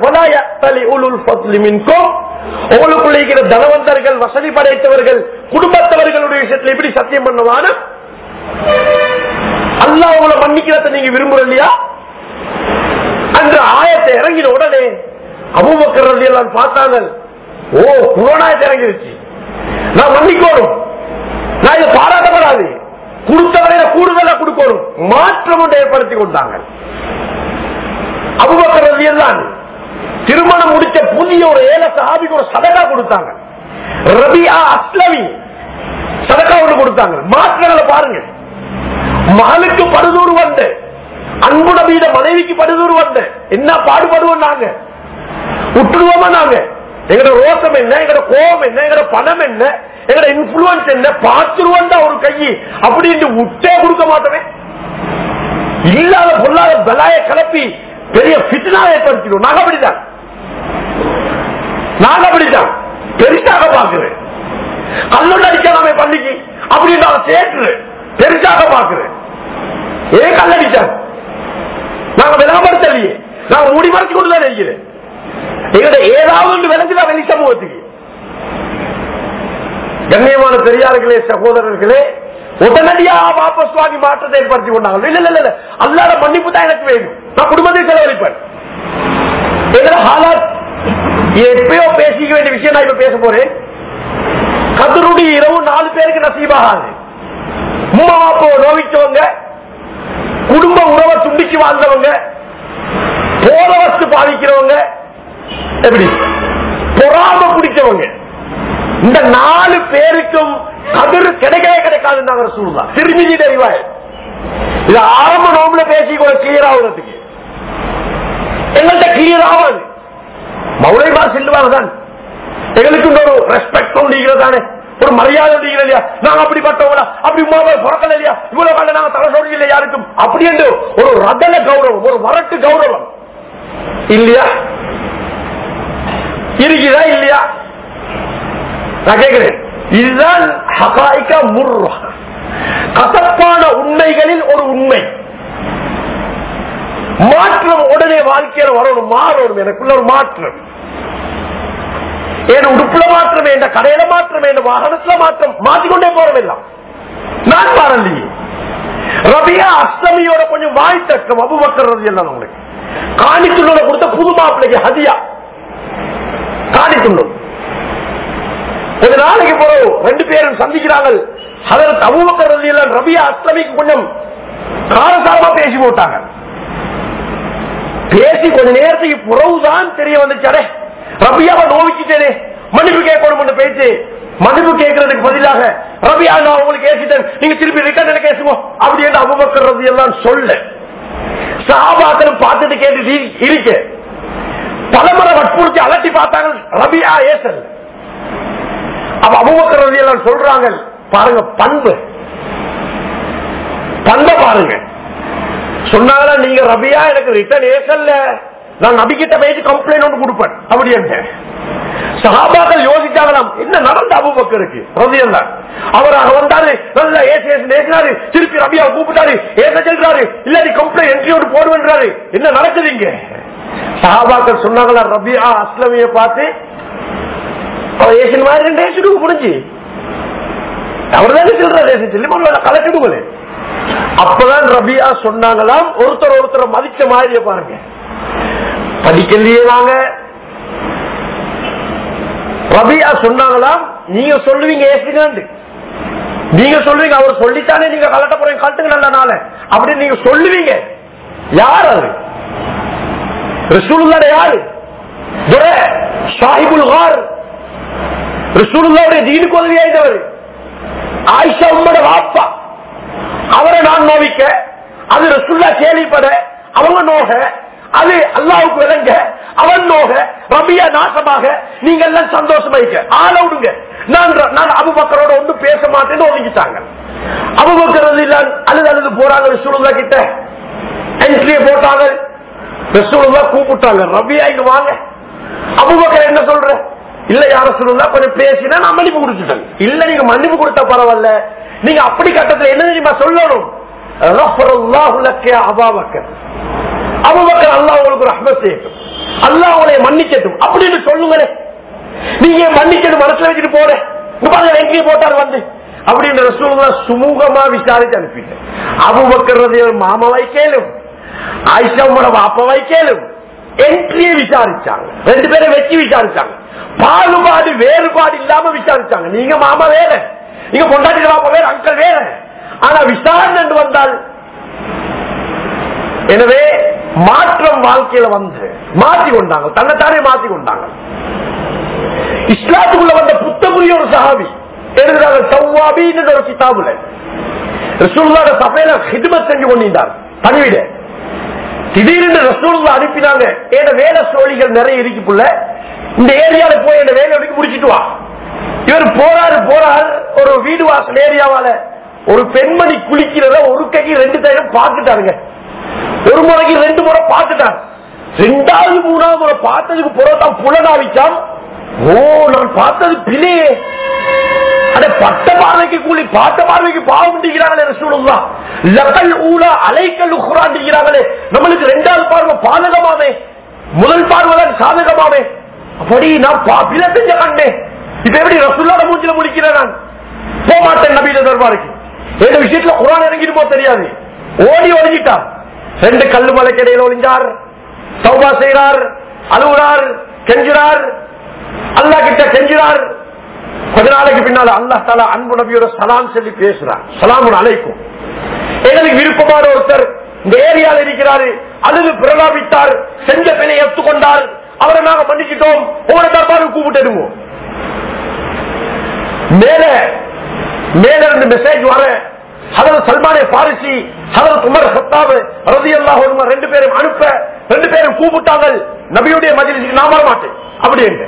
உங்களுக்குள்ள இருக்கிற தனவந்தர்கள், வசதி படைத்தவர்கள், குடும்பத்தவர்களுடைய விஷயத்துல எப்படி சத்தியம் பண்ணுவான? அல்லாஹ் உங்களை மன்னிக்கிறத நீங்க விரும்புறீங்களா? அந்த ஆயத்தை இறங்கின உடனே அபூபக்கர் ரலியல்லாஹு பார்த்தாங்க, ஓ குர்ஆன் இறங்கிருச்சு, நான் மன்னிக்கணும், நான் இதை பாராட்டப்படாது, கொடுத்தவரை கூடுதலா கொடுக்கணும், மாற்றம் ஒன்று ஏற்படுத்தி கொண்டாங்க. அபூபக்கர் ரலியல்லாஹு திருமணம் முடிச்ச புதிய ஒரு ஏழை சஹாபிக்கு ஒரு சதகா கொடுத்தாங்க. ரபியா அஸ்லமி சதகா ஒன்று கொடுத்தாங்க. மாற்றங்களை பாருங்க. மகளுக்கு படுதூர் வந்த, அன்பு நபியிட மனைவிக்கு படுதூர் வந்த, என்ன பாடுபடுவோம் நாங்க, விட்டுடுவோமா நாங்க? எங்கட ரோசம் என்ன, எங்கட கோபம் என்ன, எங்கட பணம் என்ன, எங்கட இன்ஃபுளுன்ஸ் என்ன, பார்த்துருவோம் ஒரு கையி அப்படின்னு விட்டே கொடுக்க மாட்டோமே. இல்லாத பொல்லாத பலாய கிளப்பி பெரிய ஃபித்னா ஏற்படுத்திடும். நாங்க அப்படித்தான் பெருசாக பாக்குறேன். கல்லூரி அடிக்காம பள்ளிக்கு அப்படின்னு சேர்த்து பெருசாக பார்க்கிறேன். ஏன் கல்லடிச்சார்? நாங்க விளம்பரத்தலையே நாங்க மூடி மறைச்சு கொண்டுதான் இருக்கிறேன். எங்களுடைய ஏதாவது விளைஞ்சுதான் வெளி சமூகத்துக்கு. கண்ணியமான பெரியார்களே, சகோதரர்களே, உடனடியா வாபஸ் வாங்கி மாற்றத்தை ஏற்படுத்தி கொண்டாங்க. இல்ல இல்ல இல்ல, அல்லாத மன்னிப்பு தான் எனக்கு வேணும், நான் குடும்பத்தை செலவழிப்பேன். எப்பயோ பேசிக்க வேண்டிய விஷயம் நான் இப்ப பேச போறேன். கதருடைய இரவு 4 பேருக்கு நசீபாகாது. உம்மா அப்போ நோவிச்சவங்க, குடும்ப உறவை துண்டிச்சு வாழ்ந்தவங்க, போல வஸ்து பாதிக்கிறவங்க, எப்படி பொறாம பிடிச்சவங்க, இந்த 4 பேருக்கும் கதிர் கிடைக்கவே கிடைக்காதுன்னு ரசூலுல்லாஹ் திரும்பி தெரிவாய். இது ஆரம்ப நோம்புல பேசி கூட கிளியர் ஆகுறதுக்கு எங்கள்கிட்ட கிளியர் ஆகாது. மௌலைமா செல்லுவாங்க தான், எங்களுக்கு ஒரு ரெஸ்பெக்ட் தானே, ஒரு மரியாதை இல்லையா, நாங்க அப்படிப்பட்டவங்களா, அப்படி பிறக்கல இல்லையா, இவ்வளவு கால நாங்க தலை சொல்றது இல்லையா யாருக்கும், அப்படி என்று ஒரு ரதன கௌரவம், ஒரு வரட்டு கௌரவம் இல்லையா, இருக்குதா இல்லையா? நான் கேட்கிறேன். இதுதான் ஹகாயிகா முர்ரா, கசப்பான உண்மைகளில் ஒரு உண்மை. மாற்றம் உடனே வாழ்க்கையில வரணும், மாறணும், எனக்குள்ள ஒரு மாற்றம். என் உடுப்புல மாற்றம், என் கடையில மாற்றம், என் வாகனத்துல மாற்றம், மாற்றிக்கொண்டே போறதெல்லாம் நான் மாறலையே. ரபியா அஸ்லமியோட கொஞ்சம் வாய் தக்கம் அபூபக்கர் ரலியல்லாஹு அன்ஹு காணித்துள்ள கொடுத்த புது மாப்பிள்ளைக்கு ஹதியா காணித்துள்ள. கொஞ்ச நாளைக்கு போறோம் 2 பேரும் சந்திக்கிறாங்க. ஹதரத் அபூபக்கர் ரலியல்லாஹு அன்ஹு ரபியா அஸ்லமிக்கு கொஞ்சம் காரசாரமா பேசி போட்டாங்க. பேசி கொஞ்ச நேரத்துக்கு புறவுதான் தெரிய வந்துச்சாரே, ரபியாவை நோவிக்கிட்டே மன்னிப்பு கேட்கணும் பேச்சு. மன்னிப்பு கேட்கறதுக்கு பதிலாக ரபியா நான் உங்களுக்கு ஏசிட்டேன், நீங்க திருப்பி ரிட்டர்ன் கேசுவோம் அப்படி என்று அபூபக்கர் ரலியல்லாஹு அன்ஹு சொல்ல சஹாபாக்களும் பார்த்துட்டு கேட்டு இருக்கு. பலமுறை வற்புறுத்தி அலட்டி பார்த்தாங்க, ரபியா ஏசல். அப்ப அபூபக்கர் ரலியல்லாஹு அன்ஹு சொல்றாங்க, பாருங்க பண்பை பாருங்க. சொன்னாங்களா, நீங்க ரபியா எனக்கு ரிட்டர்ன் ஏசல்ல, நான் நபிக்கிட்ட போயிட்டு கம்ப்ளைண்ட் ஒன்று கொடுப்பேன் அப்படி. சஹாபாக்கள் யோசிச்சாங்களாம், என்ன நடந்த அபூபக்கருக்கு ரலியல்லாஹு அன்ஹு. அவராக வந்தாரு, நல்ல ஏசினாரு, திருப்பி ரபியா கூப்பிட்டாரு, ஏச சொல்றாரு, இல்லாட்டி கம்ப்ளைண்ட் என்ட்ரி ஒன்று போடுவேன்றாரு, என்ன நடக்குது இங்க? சஹாபாக்கள் சொன்னாங்களா, ரபியா அஸ்லமிய பார்த்து ஏசின் மாதிரி 2 ஏசிடுக்கு முடிஞ்சு அவர் தானே சொல்றாரு, சொல்லி கலக்கிடுங்களே. அப்பதான் ரபியா சொன்னாங்களாம், ஒருத்தர் மதிச்ச மாதிரிய பாருங்க, படிக்கலையே நாங்க. ரபியா சொன்னாங்களாம், நீங்க சொல்லுவீங்க ஏசுங்க, நீங்க சொல்லுவீங்க அவர் சொல்லித்தானே நீங்க கலட்ட போறீங்க, கலட்டுங்க நல்ல நாள அப்படின்னு நீங்க சொல்லுவீங்க. யார் அது? ரசூலுல்லாஹ் யாரு? சாஹிபுல் கார், ரசூலுல்லாஹ்வுடைய தீனுக்கு உதவியாயிட்டவர், ஆயிஷா உம்மோட வாப்பா. அவரை நான் நோவிக்க, அது ரசூலுல்லாஹ் கேள்விப்பட அவங்க நோக, அது அல்லாஹ்வுக்கு விளங்க அவன் நோக, ரபியா நாசமாக, நீங்க எல்லாம் சந்தோஷமாயிக்க ஆள விடுங்க, நான் அபூபக்கரோட ஒன்றும் பேச மாட்டேன்னு ஒதுங்கிட்டாங்க. அபூபக்கர் அழுது போறாங்க ரசூலுல்லாஹ் கிட்ட, என்ட்ரியை போட்டாங்க. ரசூலுல்லாஹ் கூப்பிட்டாங்க, ரபியா இங்க வாங்க. அபூபக்கர் என்ன சொல்ற? இல்ல யார ரசூலுல்லாஹ் கொஞ்சம் பேசினா நான் மன்னிப்பு கொடுத்துட்டேன். இல்ல நீங்க மன்னிப்பு கொடுத்தா பரவாயில்ல, நீங்க அப்படி கட்டத்துல என்ன தெரியுமா சொல்லணும்? ரஃபரல்லாஹு லக்க யா அபூபக்கர், அபூபக்கர் அல்லாஹ் உங்களுக்கு ரஹ்மத் செய்யட்டும், அல்லாஹ் உங்களை மன்னிக்கட்டும் அப்படின்னு சொல்லுங்களே. நீங்க மன்னிக்கணும் மனசுல வச்சுட்டு போற எங்கேயும் போட்டார் வந்து அப்படின்னு ரசூலுல்லாஹ் சுமூகமா விசாரிச்சு அனுப்பிட்டேன். அபூபக்கர் ரலியல்லாஹு மாமாவை கேளும், ஆயிஷா உம்மோட பாப்பாவை கேளும், என்ட்ரியை விசாரிச்சாங்க. 2 பேரை வச்சு விசாரிச்சாங்க, பாகுபாடு வேறுபாடு இல்லாம விசாரிச்சாங்க. நீங்க மாமா வேற, நீங்க பொண்டாட்டி பாப்பா வேற, அங்கிள் வேற, ஆனா விசாரணை வந்தால். எனவே மாற்றம் வாழ்க்கையில வந்து மாற்றி கொண்டாங்க, தன்னைத்தானே மாற்றி கொண்டாங்க. இஸ்லாத்துக்குள்ள வந்த புத்தகுரிய ஒரு சஹாபி எழுதுறாங்க, தவ்வாபின்னு ஒரு கிதாபுல ரசூலுல்லாஹ் சபையில ஹித்மத் செஞ்சு கொண்டிருந்தார் பணிவிட. திடீர்னு ரசூலுல்லாஹ் அனுப்பினாங்க, ஏன வேலை சோழிகள் நிறைய இருக்குள்ள, இந்த ஏரியால போய் என்ன வேலை எடுக்க முடிச்சிட்டு வா. இவர் போறாரு ஒரு வீடு வாசல் ஏரியாவால ஒரு பெண்மணி குளிக்கிறத ஒரு கைக்கு 2 டைம் பார்த்துட்டாருங்க. ஒரு முறைக்கு 2 முறை பார்த்துட்டார். 2வது 3வது முறை பார்த்ததுக்கு புறத்தான் புலனாவிச்சான், ஓ நான் பார்த்தது பிழையே, அட பட்ட பார்வைக்கு கூலி, பாட்ட பார்வைக்கு பாவம் பண்ணிக்கிறாங்களே ரசூலுல்லாஹ். லகல் ஊலா அலைக்கல் உக்ரான்ங்கிறாங்களே, நம்மளுக்கு இரண்டாவது பார்வை பாதகமாவே, முதல் பார்வைதான் சாதகமாவே. அப்படி நான் பிழை செஞ்ச கண்டேன். இப்ப எப்படி ரசூலுல்லாஹ் மூஞ்சில முடிக்கிறேன்? நான் போக மாட்டேன் நபியில தர்பாருக்கு. இந்த விஷயத்துல குர்ஆன் இறங்கிடுமோ தெரியாது. ஓடி ஒழிஞ்சிட்டார். 2 கல்லு மலைக்கு இடையில ஒளிஞ்சார், தௌபா செய்கிறார், அழுகிறார், கெஞ்சுறார், அல்லாஹ் கிட்ட கெஞ்சுறார். கொஞ்ச நாளைக்கு பின்னால அல்லாஹ் தஆலா அன்பு நபியோட சலாம் சொல்லி பேசுறார். ஸலாமுன் அலைக்கும். எங்களுக்கு விருப்பமான ஒருத்தர் இந்த ஏரியால இருக்கிறாரு, அழுது பிரலாபித்தார், செஞ்ச பிழை ஏற்றுக்கொண்டார், அவரை நாங்க மன்னிச்சிட்டோம், உங்களோட தர்பாருக்கு கூப்பிட்டுடுவோம். மேல இருந்து மெசேஜ் வர ஹதரத் சல்மானே பாரிசி, ஹதரத் உமர் கத்தாப் ரலியல்லாஹு அன்ஹு 2 பேரும் அனுப்ப 2 பேரும் கூப்பிட்டாங்க நபியுடைய மஜ்லிஸுக்கு. நான் வர மாட்டேன் அப்படி என்று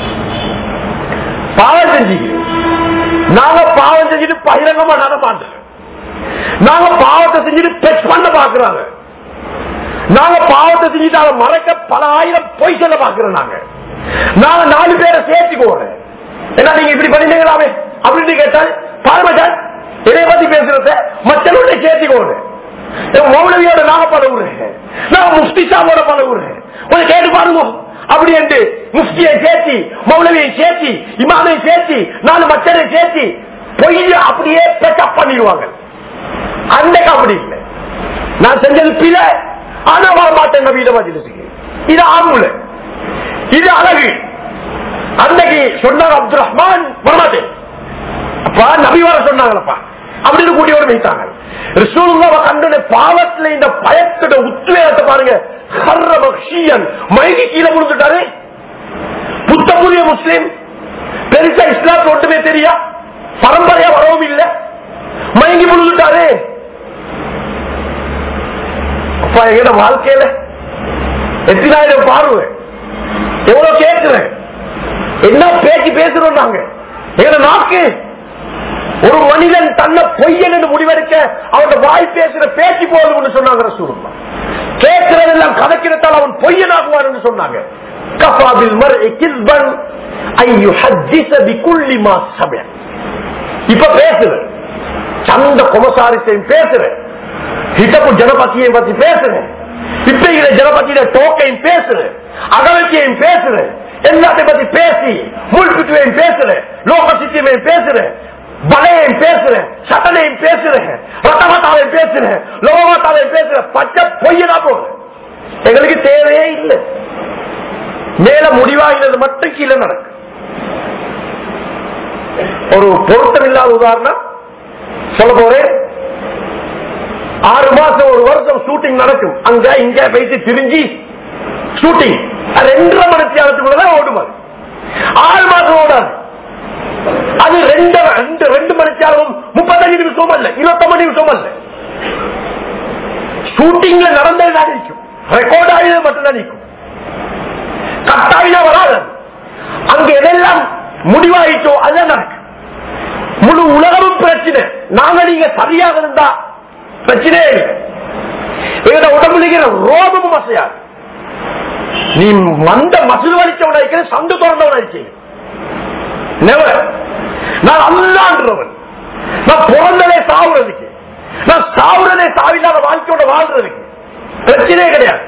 பாவம் செஞ்சுக்கிறோம். நாங்க பாவம் செஞ்சுட்டு பகிரங்கமா நட மாட்டோம். நாங்க பாவத்தை செஞ்சுட்டு பெச் பண்ண பாக்குறாங்க. நாங்க பாவத்தை செஞ்சுட்டு அதை மறைக்க பல ஆயிரம் பொய் சொல்ல பாக்குறோம். நாங்க 4 பேரை சேர்த்துக்கோங்க. என்ன நீங்க இப்படி பண்ணிட்டீங்களாமே அப்படின்னு கேட்டால் பாருமச்சான் இதை பத்தி பேசுறத மற்றவருடைய சேர்த்துக்கோங்க. மௌலவியோட நாங்க பழகுறேன், நான் முஃப்தி சாவோட பழகுறேன், கொஞ்சம் கேட்டு பாருங்க அப்படி என்று முஃப்தியை சேர்த்தி, மௌலவியை சேர்த்தி, இமாமை சேர்த்தி, 4 மச்சரை சேர்த்தி பொய்ய அப்படியே பேக்கப் பண்ணிடுவாங்க. அன்னைக்கு அப்படி இல்லை. நான் செஞ்சது பிழை, ஆனா வர மாட்டேன் நபியிட மஜ்லிஸுக்கு. இது ஆம்புல, இது அழகு. அன்னைக்கு சொன்னார் அப்துல் ரஹ்மான் வரமாட்டேன். அப்பா நபி வர சொன்னாங்களப்பா அப்படின்னு கூட்டியோட வைத்தாங்க. ரசூலுல்லாஹ் கண்ட பாவத்துல இந்த பயத்தோட உத்வேகத்தை பாருங்க. மயங்கி கீழே விழுந்துட்டாரு. புத்த புதிய முஸ்லீம், பெருசா இஸ்லாத்து ஒட்டுமே தெரியா, பரம்பரையா வரவும் இல்லை, மயங்கி விழுந்துட்டாரு. அப்பா எங்க வாழ்க்கையில எத்தனாயிரம் பார்வை, எவ்வளவு கேட்கிறேன், என்ன பேச்சு பேசுறோம் நாங்க. எங்க நாக்கு ஒரு மனிதன் தன்னை பொய்யன் என்று முடிவெடுக்க அவனோட வாய் பேசுற பேச்சு போதும்னு சொன்னாங்க ரசூலுல்லாஹ். கேட்கிறதெல்லாம் கதைக்கிறதால் அவன் பொய்யனாகுவார் என்று சொன்னாங்க. கஃபாபில் மர்இ கிஸ்பன் ஐ யுஹஜ்ஜிஸ பிகுல்லி மா சமஅ. இப்ப பேசுற சந்த குமசாரிசையும் பேசுற, ஹிதப்பு ஜனபதியையும் பத்தி பேசுற, இப்ப இந்த ஜனபதியோட டோக்கையும் பேசுற, அகலத்தையும் பேசுற, எல்லாத்தையும் பத்தி பேசி முள்பிட்டுவையும் பேசுற, லோகசித்தியமையும் பேசுற, பலையையும் பேசுற, சட்டனையும் பேசுற, ரத்தமத்தாவையும் பேசுற, லோகத்தாவையும் பேசுற, பச்சை பொய்யதா போகுது. எங்களுக்கு தேவையே இல்லை. மேல முடிவாகிறது மட்டும் கீழே நடக்கு. ஒரு பொருத்தம் இல்லாத உதாரணம் சொல்ல போறேன். 6 மாசம் 1 வருஷம் ஷூட்டிங் நடக்கும். அங்க இங்க போயிட்டு திரிஞ்சு ஷூட்டிங் 2.5 மணி நேரத்துக்குள்ளதான் ஓடுவார். 6 மாசம் ஓடாது. அது 2 மணி நேரம் 35 நிமிஷம் அல்ல, 29 நிமிஷம் அல்ல. ஷூட்டிங்ல நடந்ததுதான் நிற்கும், ரெக்கார்ட் ஆகியது மட்டும்தான் நிற்கும், கட்டாயினா வராது. அங்க எதெல்லாம் முடிவாயிட்டோ அதுதான் நடக்கும். முழு உலகமும் பிரச்சனை. நாங்க நீங்க சரியாக இருந்தா பிரச்சனையே இல்லை. எங்க உடம்புல ரோபமும் அசையாது. நீ மந்த மசில் வலிச்சவன் அடிக்கிற, சந்து திறந்தவன் அடிச்சு. நான் அல்லான்றவன். நான் பிறந்ததே சாவுறதுக்கு, நான் சாவுறதே சாவில்லாத வாழ்க்கையோட வாழ்றதுக்கு. பிரச்சனையே கிடையாது.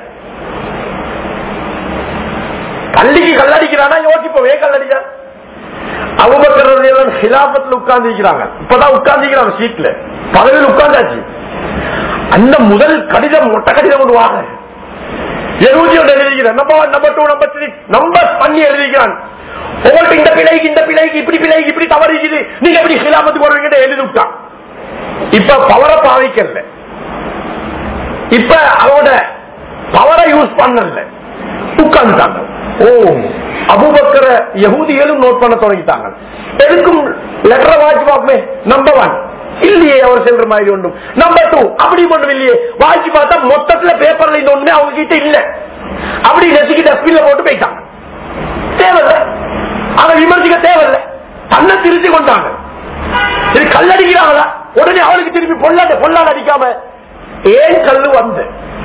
கல்லிக்கு கல்லடிக்கிறானா யோசிப்போம், ஏன் கல்லடிக்கிறான்? அபூபக்கர் ரலியல்லாஹு ஹிலாஃபத்துல உட்கார்ந்து இருக்கிறாங்க. இப்பதான் உட்கார்ந்துக்கிறாங்க சீட்ல, பதவியில் உட்கார்ந்தாச்சு. அந்த முதல் கடிதம் மொட்டை கடிதம் ஒன்று வாங்க எழுதிக்கிறேன். நம்பர் 1, நம்பர் 2, நம்பர் 3 நம்பர் பண்ணி எழுதிக்கிறான். உங்களுக்கு இந்த பிள்ளைக்கு இந்த பிள்ளைக்கு இப்படி பிள்ளைக்கு இப்படி தவறு இருக்குது, நீங்க எப்படி ஹிலாஃபத்துக்கு வருவீங்க எழுதி விட்டான். இப்ப பவரை பாவிக்கல, இப்ப அவனோட பவரை யூஸ் பண்ணல, உட்கார்ந்துட்டாங்க. ஓ, அபூபக்கர யஹூதிகளும் நோட் பண்ண தொடங்கிட்டாங்க. எதுக்கும் லெட்டரை வாட்சி பார்ப்போமே. நம்பர் 1 இல்லையே அவர் செல்ற மாதிரி ஒன்றும். நம்பர் 2 அப்படி ஒன்றும் இல்லையே. வாட்சி பார்த்தா மொத்தத்துல பேப்பர்ல இந்த ஒண்ணுமே அவங்க கிட்ட இல்ல. அப்படி நெசுக்கி டஸ்ட்பின்ல போட்டு போயிட்டாங்க. தேவையில்லை, அதை விமர்சிக்க தேவையில்லை. தன்னை திருத்தி கொண்டாங்க. இது கல்லடிக்கிறாங்களா, உடனே அவளுக்கு திருப்பி பொல்லாத அடிக்காம ஏன் கல்லு வந்து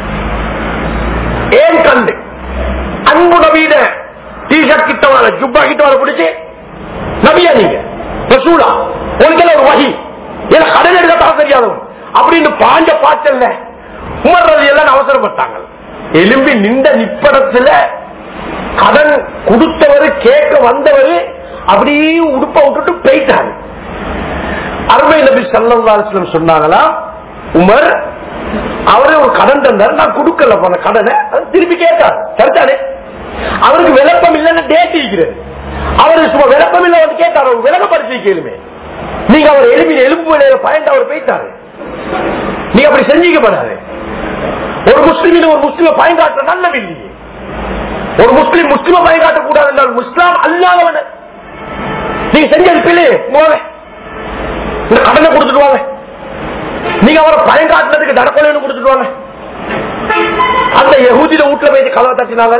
ஏன் கண்டு அன்பு நபீன டிஷர்ட் கிட்ட வர, ஜுப்பா கிட்ட வர பிடிச்சு, நபியா நீங்க ரசூலா உனக்கு ஒரு வகி எனக்கு கடன் எடுக்க தர தெரியாதவன் அப்படின்னு பாஞ்ச பாய்ச்சல்ல உமர் ரலியல்லாஹு அவசரப்பட்டாங்க. எலும்பி நின்ற நிப்படத்துல கடன் கொடுத்தவரு கேட்க வந்தவரு அப்படியே உடுப்ப விட்டுட்டு போயிட்டாரு. அருமை நபி ஸல்லல்லாஹு அலைஹி வஸல்லம் சொன்னாங்களா, உமர் அவரே ஒரு கடன் தந்தாரு, நான் கொடுக்கல போன கடனை திருப்பி கேட்டார். சரித்தானே? அவருக்கு விளப்பம் இல்லைன்னு டேட் இருக்கிறது. அவரு சும்மா விளப்பம் இல்ல வந்து கேட்டார், விளக்கப்படுத்தி கேளுமே. நீங்க அவர் எலும்பு விலையில பயந்து அவர் போயிட்டாரு. நீங்க அப்படி செஞ்சிக்கப்படாது. ஒரு முஸ்லிமின் ஒரு முஸ்லிம பயன்காட்ட நல்லவில்லையே. ஒரு முஸ்லிம் முஸ்லிம பயன்காட்ட கூடாது என்றால் முஸ்லாம் அல்லாதவன நீங்க செஞ்சது பிள்ளை போங்க, இந்த கடனை கொடுத்துட்டு வாங்க. நீங்க அவரை பயன்காட்டினதுக்கு தடக்கொலைன்னு கொடுத்துட்டு வாங்க. அந்த யஹூதியில வீட்டுல போய் கதவை தட்டினாங்க.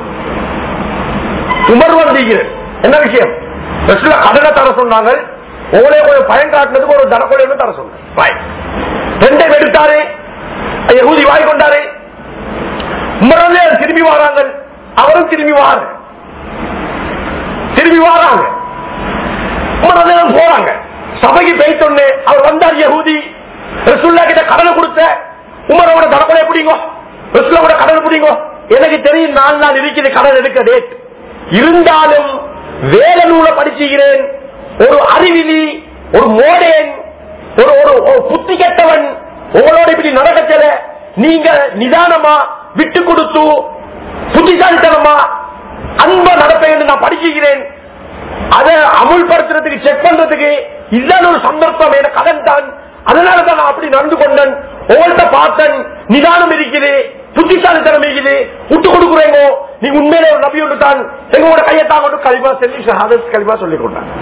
உமர் வந்தீங்க என்ன விஷயம்? கடனை தர சொன்னாங்க. உங்களே கொஞ்சம் பயன்காட்டினதுக்கு ஒரு தடக்கொலைன்னு தர சொன்னாங்க. ரெண்டையும் எடுத்தாரு, யஹூதி வாங்கி கொண்டாரு. உமரே திரும்பி வராங்க, அவரும் திரும்பி வாரு, திரும்பி வாராங்க. உமரே போறாங்க. சபைக்கு போயிட்டோன்னு அவர் வந்தார். யஹூதி ரசூலுல்லாஹ் கிட்ட கடனை கொடுத்த உமரோட தடக்கொலை எப்படிங்கோ, ரசூலுல்லாஹோட கடன் எப்படிங்கோ? எனக்கு தெரியும் 4 நாள் இருக்குது கடன் எடுக்க டேட். இருந்தாலும் வேலை நூலை படிச்சுகிறேன். ஒரு அறிவிலி, ஒரு மோடேன், ஒரு புத்தி கெட்டவன் உங்களோட இப்படி நடக்கல. நீங்க நிதானமா விட்டு கொடுத்து புத்திசாலித்தனமா அன்பா நடப்பேன் நான் படிச்சுகிறேன். அதை அமுல்படுத்துறதுக்கு செக் பண்றதுக்கு இதுதான் ஒரு சந்தர்ப்பம். என கடன் தான், அதனாலதான் நான் அப்படி நடந்து கொண்டேன். உங்கள்கிட்ட பார்த்தேன், நிதானம் இருக்குது, புத்திசாலித்தனம் இருக்குது, விட்டு கொடுக்குறேங்க. நீங்க உண்மையிலே ஒரு நபி ஒன்று தான், எங்களோட கையத்தான் கொண்டு கலிமா சொல்லி ஷஹாதத் கலிமா சொல்லிக் கொண்டாங்க.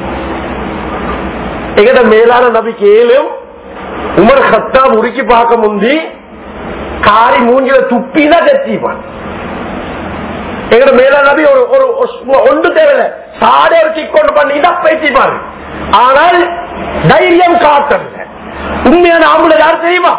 எங்கட மேலான நபி கேளும் உமர் கத்தாப் உருக்கி பார்க்க முந்தி காரி மூஞ்சில துப்பிதான் கத்திப்பான். எங்கட மேலான நபி ஒரு ஒன்று தேவையில்ல, சாடை ஒரு கிக் கொண்டு பண்ணிதான் பேசிப்பாரு. ஆனால் தைரியம் காட்டல. உண்மையான ஆம்பளை யார் தெரியுமா?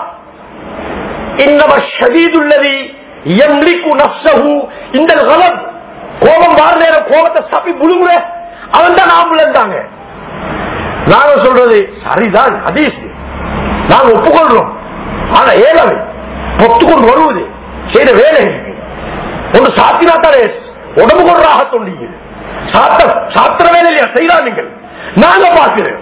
இன்னம ஷதீதுல்லதி யம்லிகு நஃப்ஸஹு இந்தல் கலப். கோபம் வார நேரம் கோபத்தை சப்பி புழுங்குற அவன் தான் ஆம்பளைந்தாங்க. நாங்க சொல்றது சரிதான், ஹதீஸ் நாங்க ஒப்புக்கொள்றோம். ஆனா ஏழவை ஒத்துக்கொண்டு வருவது செய்த வேலை ஒன்று சாத்தினாத்தாரே உடம்பு கொள்றாக சொன்னீங்க. சாத்திர வேலை இல்லையா செய்யலாம். நீங்கள் நாங்க பார்க்கிறோம்.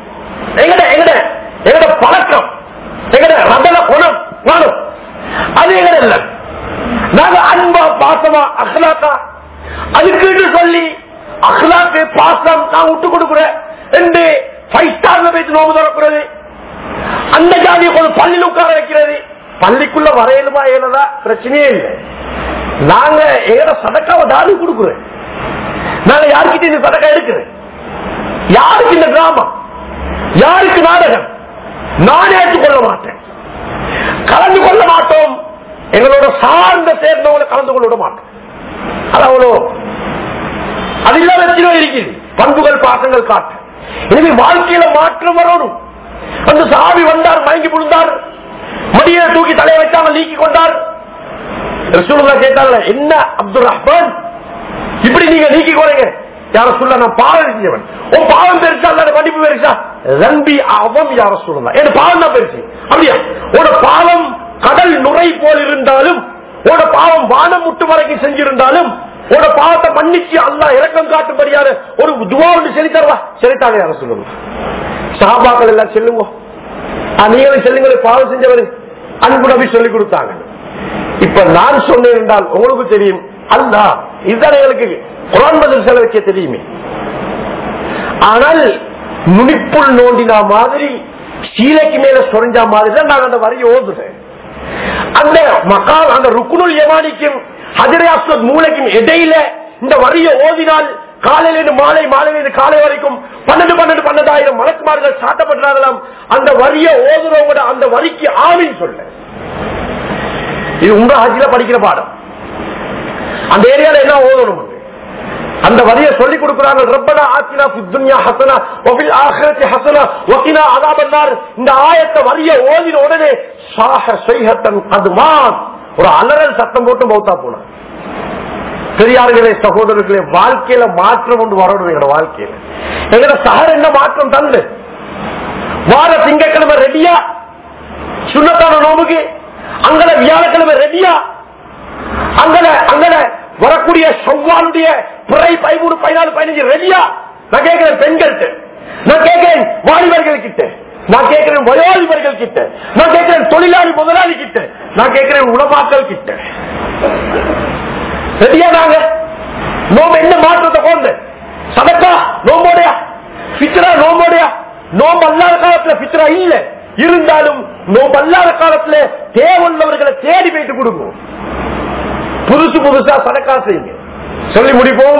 எங்கட பழக்கம், எங்கட ரதன குணம் நானும் அது எங்கட இல்லை. நாங்க அன்பா பாசமா அஹ்லாக்கா அதுக்கு சொல்லி அஹ்லாக்கு பாசம் நான் விட்டு கொடுக்குறேன் என்று 5 ஸ்டார்ல போயிட்டு நோம்பு தரக்கூடாது. அந்த ஜாதியை கொஞ்சம் பள்ளியில் உட்கார வைக்கிறது. பள்ளிக்குள்ள வரையலுமா ஏனதா பிரச்சனையே இல்லை. நாங்க எங்கட சதக்காவை தாடி கொடுக்குறேன். நாங்க யாருக்கிட்ட இந்த சதக்கா எடுக்கிறேன்? யாருக்கு இந்த டிராமா, யாருக்கு நாடகம்? நான் ஏற்றுக்கொள்ள மாட்டேன், கலந்து கொள்ள மாட்டோம். எங்களோட சார்ந்த சேர்ந்தவங்களை கலந்து கொள்ள விட மாட்டோம். அது அவ்வளோ அது இல்லாம இருக்குது. பண்புகள் பாசங்கள் காட்டு. எனவே வாழ்க்கையில மாற்றம் வரணும். அந்த சாவி வந்தார், மயங்கி விழுந்தார், மடியை தூக்கி தலையை வைக்காம நீக்கி கொண்டார். ரசூலுல்லாஹ் கேட்டாங்க, என்ன அப்துல் ரஹ்மான் இப்படி நீங்க நீக்கி போறீங்க? யார சொல்ல நான் பாவம் செஞ்சவன். உன் பாவம் பெருசா இல்ல மன்னிப்பு பெருசா? ரம்பி அவம் யார சொல்லலாம், என் பாவம் தான் பெருசு. அப்படியா? உன பாவம் கடல் நுரை போல் இருந்தாலும், உன பாவம் வானம் முட்டு வரைக்கும் செஞ்சிருந்தாலும், உன பாவத்தை மன்னிச்சு அல்லாஹ் இரக்கம் காட்டும்படியான ஒரு துவா ஒன்று சொல்லி தருவா. சரித்தாங்க யார சொல்லுங்க. சஹாபாக்கள் எல்லாம் செல்லுங்க, நீங்களும் செல்லுங்க. பாவம் செஞ்சவர் அன்பு நபி சொல்லி கொடுத்தாங்க. இப்ப நான் சொன்னேன் என்றால் உங்களுக்கு தெரியும், அல்லாஹ் இதுதான் எங்களுக்கு குர்ஆன் பதில் செலவுக்கே தெரியுமே. ஆனால் நுனிப்புள் நோண்டினா மாதிரி சீலைக்கு மேல சொரிஞ்சா மாதிரி தான் நான் அந்த வரியை ஓதுறேன். அந்த மகால் அந்த ருக்குனுல் யமானிக்கும் ஹஜ்ரே அஸ்வத் மூலைக்கும் இடையில இந்த வரியை ஓதினால் காலையிலிருந்து மாலை, மாலையிலிருந்து காலை வரைக்கும் 12,000 மலக்குமார்கள் சாட்டப்பட்டார்களாம். அந்த வரியை ஓதுறவங்க அந்த வரிக்கு ஆவின் சொல்ல. இது உங்க ஹஜ்ல படிக்கிற பாடம். அந்த ஏரியால என்ன ஓதணும் அந்த வரியை சொல்லிக் கொடுக்கிறாங்க. ரப்பனா ஆத்தினா ஃபித் துன்யா ஹஸனா வ ஃபில் ஆখিরাতি ஹஸனா வ கினா அஸாபன்னார். இந்த ஆயத்தை வரியை ஓதின உடனே ஸாஹ ஸைஹத்தன் கத்மாத், ஒரு அலறல் சத்தம் போட்டு மௌத்தா போனார். பெரியார்களே, சகோதரர்களே, வாழ்க்கையில மாற்றம் ஒன்று வரணும். எங்களோட வாழ்க்கையில எங்களோட சஹர் என்ன மாற்றம் தந்து வார திங்கக்கிழமை ரெடியா சுண்ணத்தான நோம்புக்கு, அங்கல வியாழக்கிழமை ரெடியா, அங்கல வரக்கூடிய ஷவ்வாலுடைய பிறை 13, 14, 15 ரெடியா. நான் கேட்கிறேன் பெண்கள்கிட்ட, நான் கேட்கிறேன் வாலிபர்கள் கிட்ட, நான் கேட்கிறேன் வயோதிபர்கள் கிட்ட, நான் கேட்கிறேன் தொழிலாளி முதலாளி கிட்ட, நான் கேட்கிறேன் உலமாக்கள் கிட்ட. ரெடியா நாங்க? நோம்பு என்ன மாற்றத்தை கொண்டு? சதக்கா நோம்போடையா, பித்ரா நோம்போடையா? நோம்பு அல்லாத காலத்துல பித்ரா இல்ல, இருந்தாலும் நோம்பு அல்லாத காலத்துல தேவையுள்ளவர்களை தேடி போயிட்டு கொடுக்கும். புதுசு புதுசா சதக்கா செய்யுங்க. சொல்லி முடிப்போம்.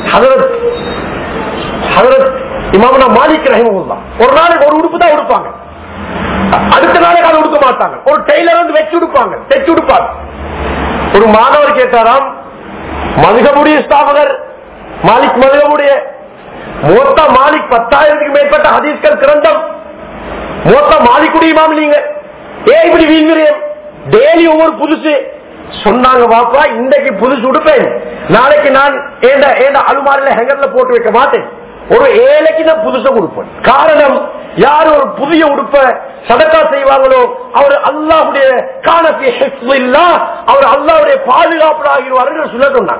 இமாமனா மாலிக் ரஹிமஹுல்லாஹ் ஒரு நாளைக்கு ஒரு உடுப்பு தான் உடுப்பாங்க, அடுத்த நாளைக்கு அதை உடுக்க மாட்டாங்க. ஒரு டெய்லர் வந்து வச்சு உடுப்பாங்க, தைச்சு உடுப்பாங்க. ஒரு மாணவர் கேட்டாராம், மதுகபுடைய ஸ்தாபகர் மாலிக் மதுகபுடைய மொத்த மாலிக் 10,000க்கு மேற்பட்ட ஹதீஸ்கள் கிரந்தம், மொத்த மாலிக்குடைய இமாம் நீங்க இப்படி வீழ்கிறேன் டெய்லி ஒவ்வொரு புதுசு சொன்னாங்க. பாப்பா இன்றைக்கு புதுசு உடுப்பேன், நாளைக்கு நான் அலுமாரில ஹேங்கர்ல போட்டு வைக்க மாட்டேன், ஒரு ஏழைக்கு நான் புதுசா கொடுப்பேன். காரணம், யாரு ஒரு புதிய உடுப்ப சதக்கா செய்வாங்களோ அவர் அல்லாஹ்வுடைய கானத்தி ஹிஃப்ஸில்லா, அவர் அல்லாஹ்வுடைய பாதுகாப்பு ஆகிடுவார் என்று சொல்ல சொன்னாங்க.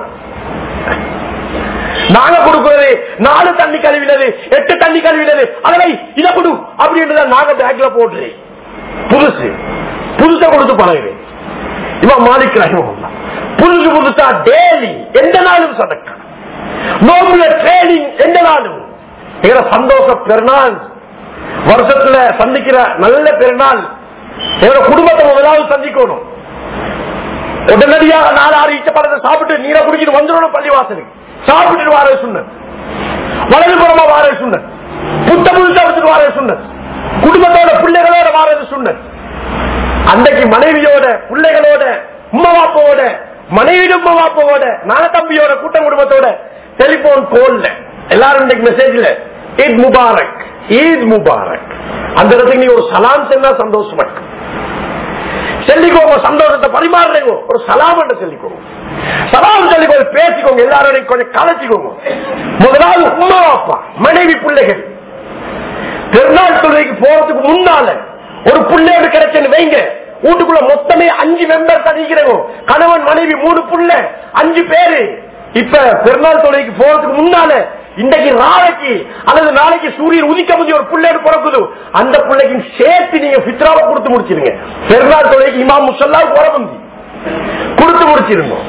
நாங்க கொடுக்கிறது 4 தண்ணி கழுவினது, 8 தண்ணி கழுவினது, அதனை இதை கொடு அப்படின்றத நாங்க பேக்ல போட்டு புதுசு புதுசா கொடுத்து பழகிறேன். இவன் மாலிக் ரஹிமஹுல்லாஹ் புதுசு புதுசா டெய்லி எந்த நாளும் சதக்கா, நோம்புல ட்ரெயினிங் எந்த நாளும். சந்தோஷ பெருநாள், வருஷத்துல சந்திக்கிற நல்ல பெருநாள், எங்க குடும்பத்தை முதலாவது சந்திக்கணும். உடனடியாக 4-6 ஈச்சப்பழத்தை சாப்பிட்டு நீரை குடிச்சிட்டு வந்துடணும் பள்ளிவாசலுக்கு, சாப்பிட்டு வார சொன்னேன், வலதுபுறமா வார சொன்னேன், புத்த புதுசா வச்சுட்டு வார சொன்னேன், குடும்பத்தோட பிள்ளைகளோட வாரது சொன்னேன். அன்றைக்கு மனைவியோட பிள்ளைகளோட உம்மவாப்போட மனைவியும் உம்மவாப்போட நான தம்பியோட கூட்டம் குடும்பத்தோட டெலிபோன் கோல்ல எல்லாரும் இன்னைக்கு மெசேஜ்ல ஈத் முபாரக், ஈத் முபாரக். அந்த இடத்துக்கு நீ ஒரு சலாம் சென்னா சந்தோஷமா சொல்லிக்கோங்க, சந்தோஷத்தை பரிமாறுறீங்க, ஒரு சலாம் என்று சொல்லிக்கோங்க, சலாம் சொல்லிக்கோங்க, பேசிக்கோங்க, எல்லாரும் கொஞ்சம் கலைச்சிக்கோங்க. முதலாவது உம்மா அப்பா மனைவி பிள்ளைகள் பெருநாள் தொழுகைக்கு போறதுக்கு முன்னால ஒரு பிள்ளையோடு கிடைச்சேன்னு வைங்க, வீட்டுக்குள்ள மொத்தமே 5 மெம்பர் தனிக்கிறோம், கணவன் மனைவி 3 புள்ள 5 பேரு. இப்ப பெருநாள் தொழுகைக்கு போறதுக்கு முன்னால இன்றைக்கு நாளைக்கு அல்லது நாளைக்கு சூரியன் உதிக்க முந்தைய ஒரு பிள்ளையோடு பிறக்குது, அந்த பிள்ளைக்கு சேர்த்து நீங்க பித்ராவை கொடுத்து முடிச்சிருங்க. பெருநாள் தொழுகைக்கு இமாம் முஸல்லா போறமுந்தி கொடுத்து முடிச்சிருங்க.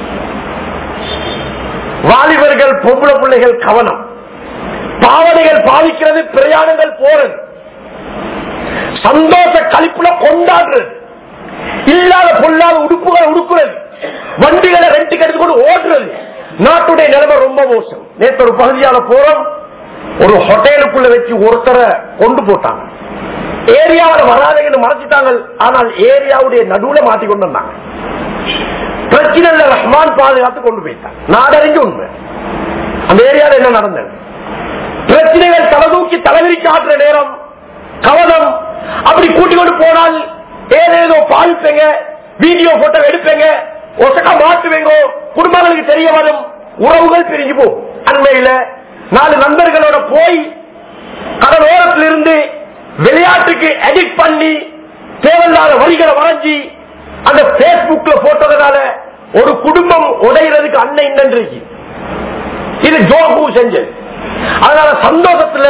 வாலிபர்கள் பொம்பளை பிள்ளைகள் கவனம், பாவனைகள் பாவிக்கிறது, பிரயாணங்கள் போறது, சந்தோஷ கழிப்புல கொண்டாடுறது, இல்லாத பொல்லாத உடுப்புகளை உடுக்குறது, வண்டிகளை ரெண்டுக்கு எடுத்துக்கொண்டு ஓடுறது. நாட்டுடைய நிலைமை ரொம்ப மோசம். நேற்று ஒரு பகுதியால போறோம், ஒரு ஹோட்டலுக்குள்ள வச்சு ஒருத்தரை கொண்டு போட்டாங்க, ஏரியாவில் வராதன்னு மறைச்சிட்டாங்க, ஆனால் ஏரியாவுடைய நடுவுல மாட்டிக்கொண்டு வந்தாங்க. பிரச்சனை ரஹ்மான் பாதுகாத்து கொண்டு போயிட்டாங்க. நாடறிஞ்சு உண்மை அந்த ஏரியாவில் என்ன நடந்தது. பிரச்சனைகள் தலை தூக்கி தலைவிரிச்சு ஆற்றுற நேரம் கவனம். அப்படி கூட்டிக் கொண்டு போனால் ஏதேதோ பாதிப்பீங்க, வீடியோ போட்டோ எடுப்பீங்க, ஒசக்கா மாட்டுவீங்க, குடும்பங்களுக்கு தெரிய வரும், உறவுகள் பிரிஞ்சு போகும். அண்மையில 4 நண்பர்களோட போய் கடலோரத்தில் இருந்து விளையாட்டுக்கு எடிட் பண்ணி தேவையில்லாத வழிகளை வரைஞ்சி அந்த பேஸ்புக்ல போட்டதுனால ஒரு குடும்பம் உடைகிறதுக்கு அன்னை இன்றைக்கு இது ஜோகு செஞ்சது. அதனால சந்தோஷத்துல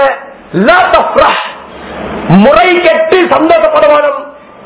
முறை கெட்டு சந்தோஷப்படுவானும்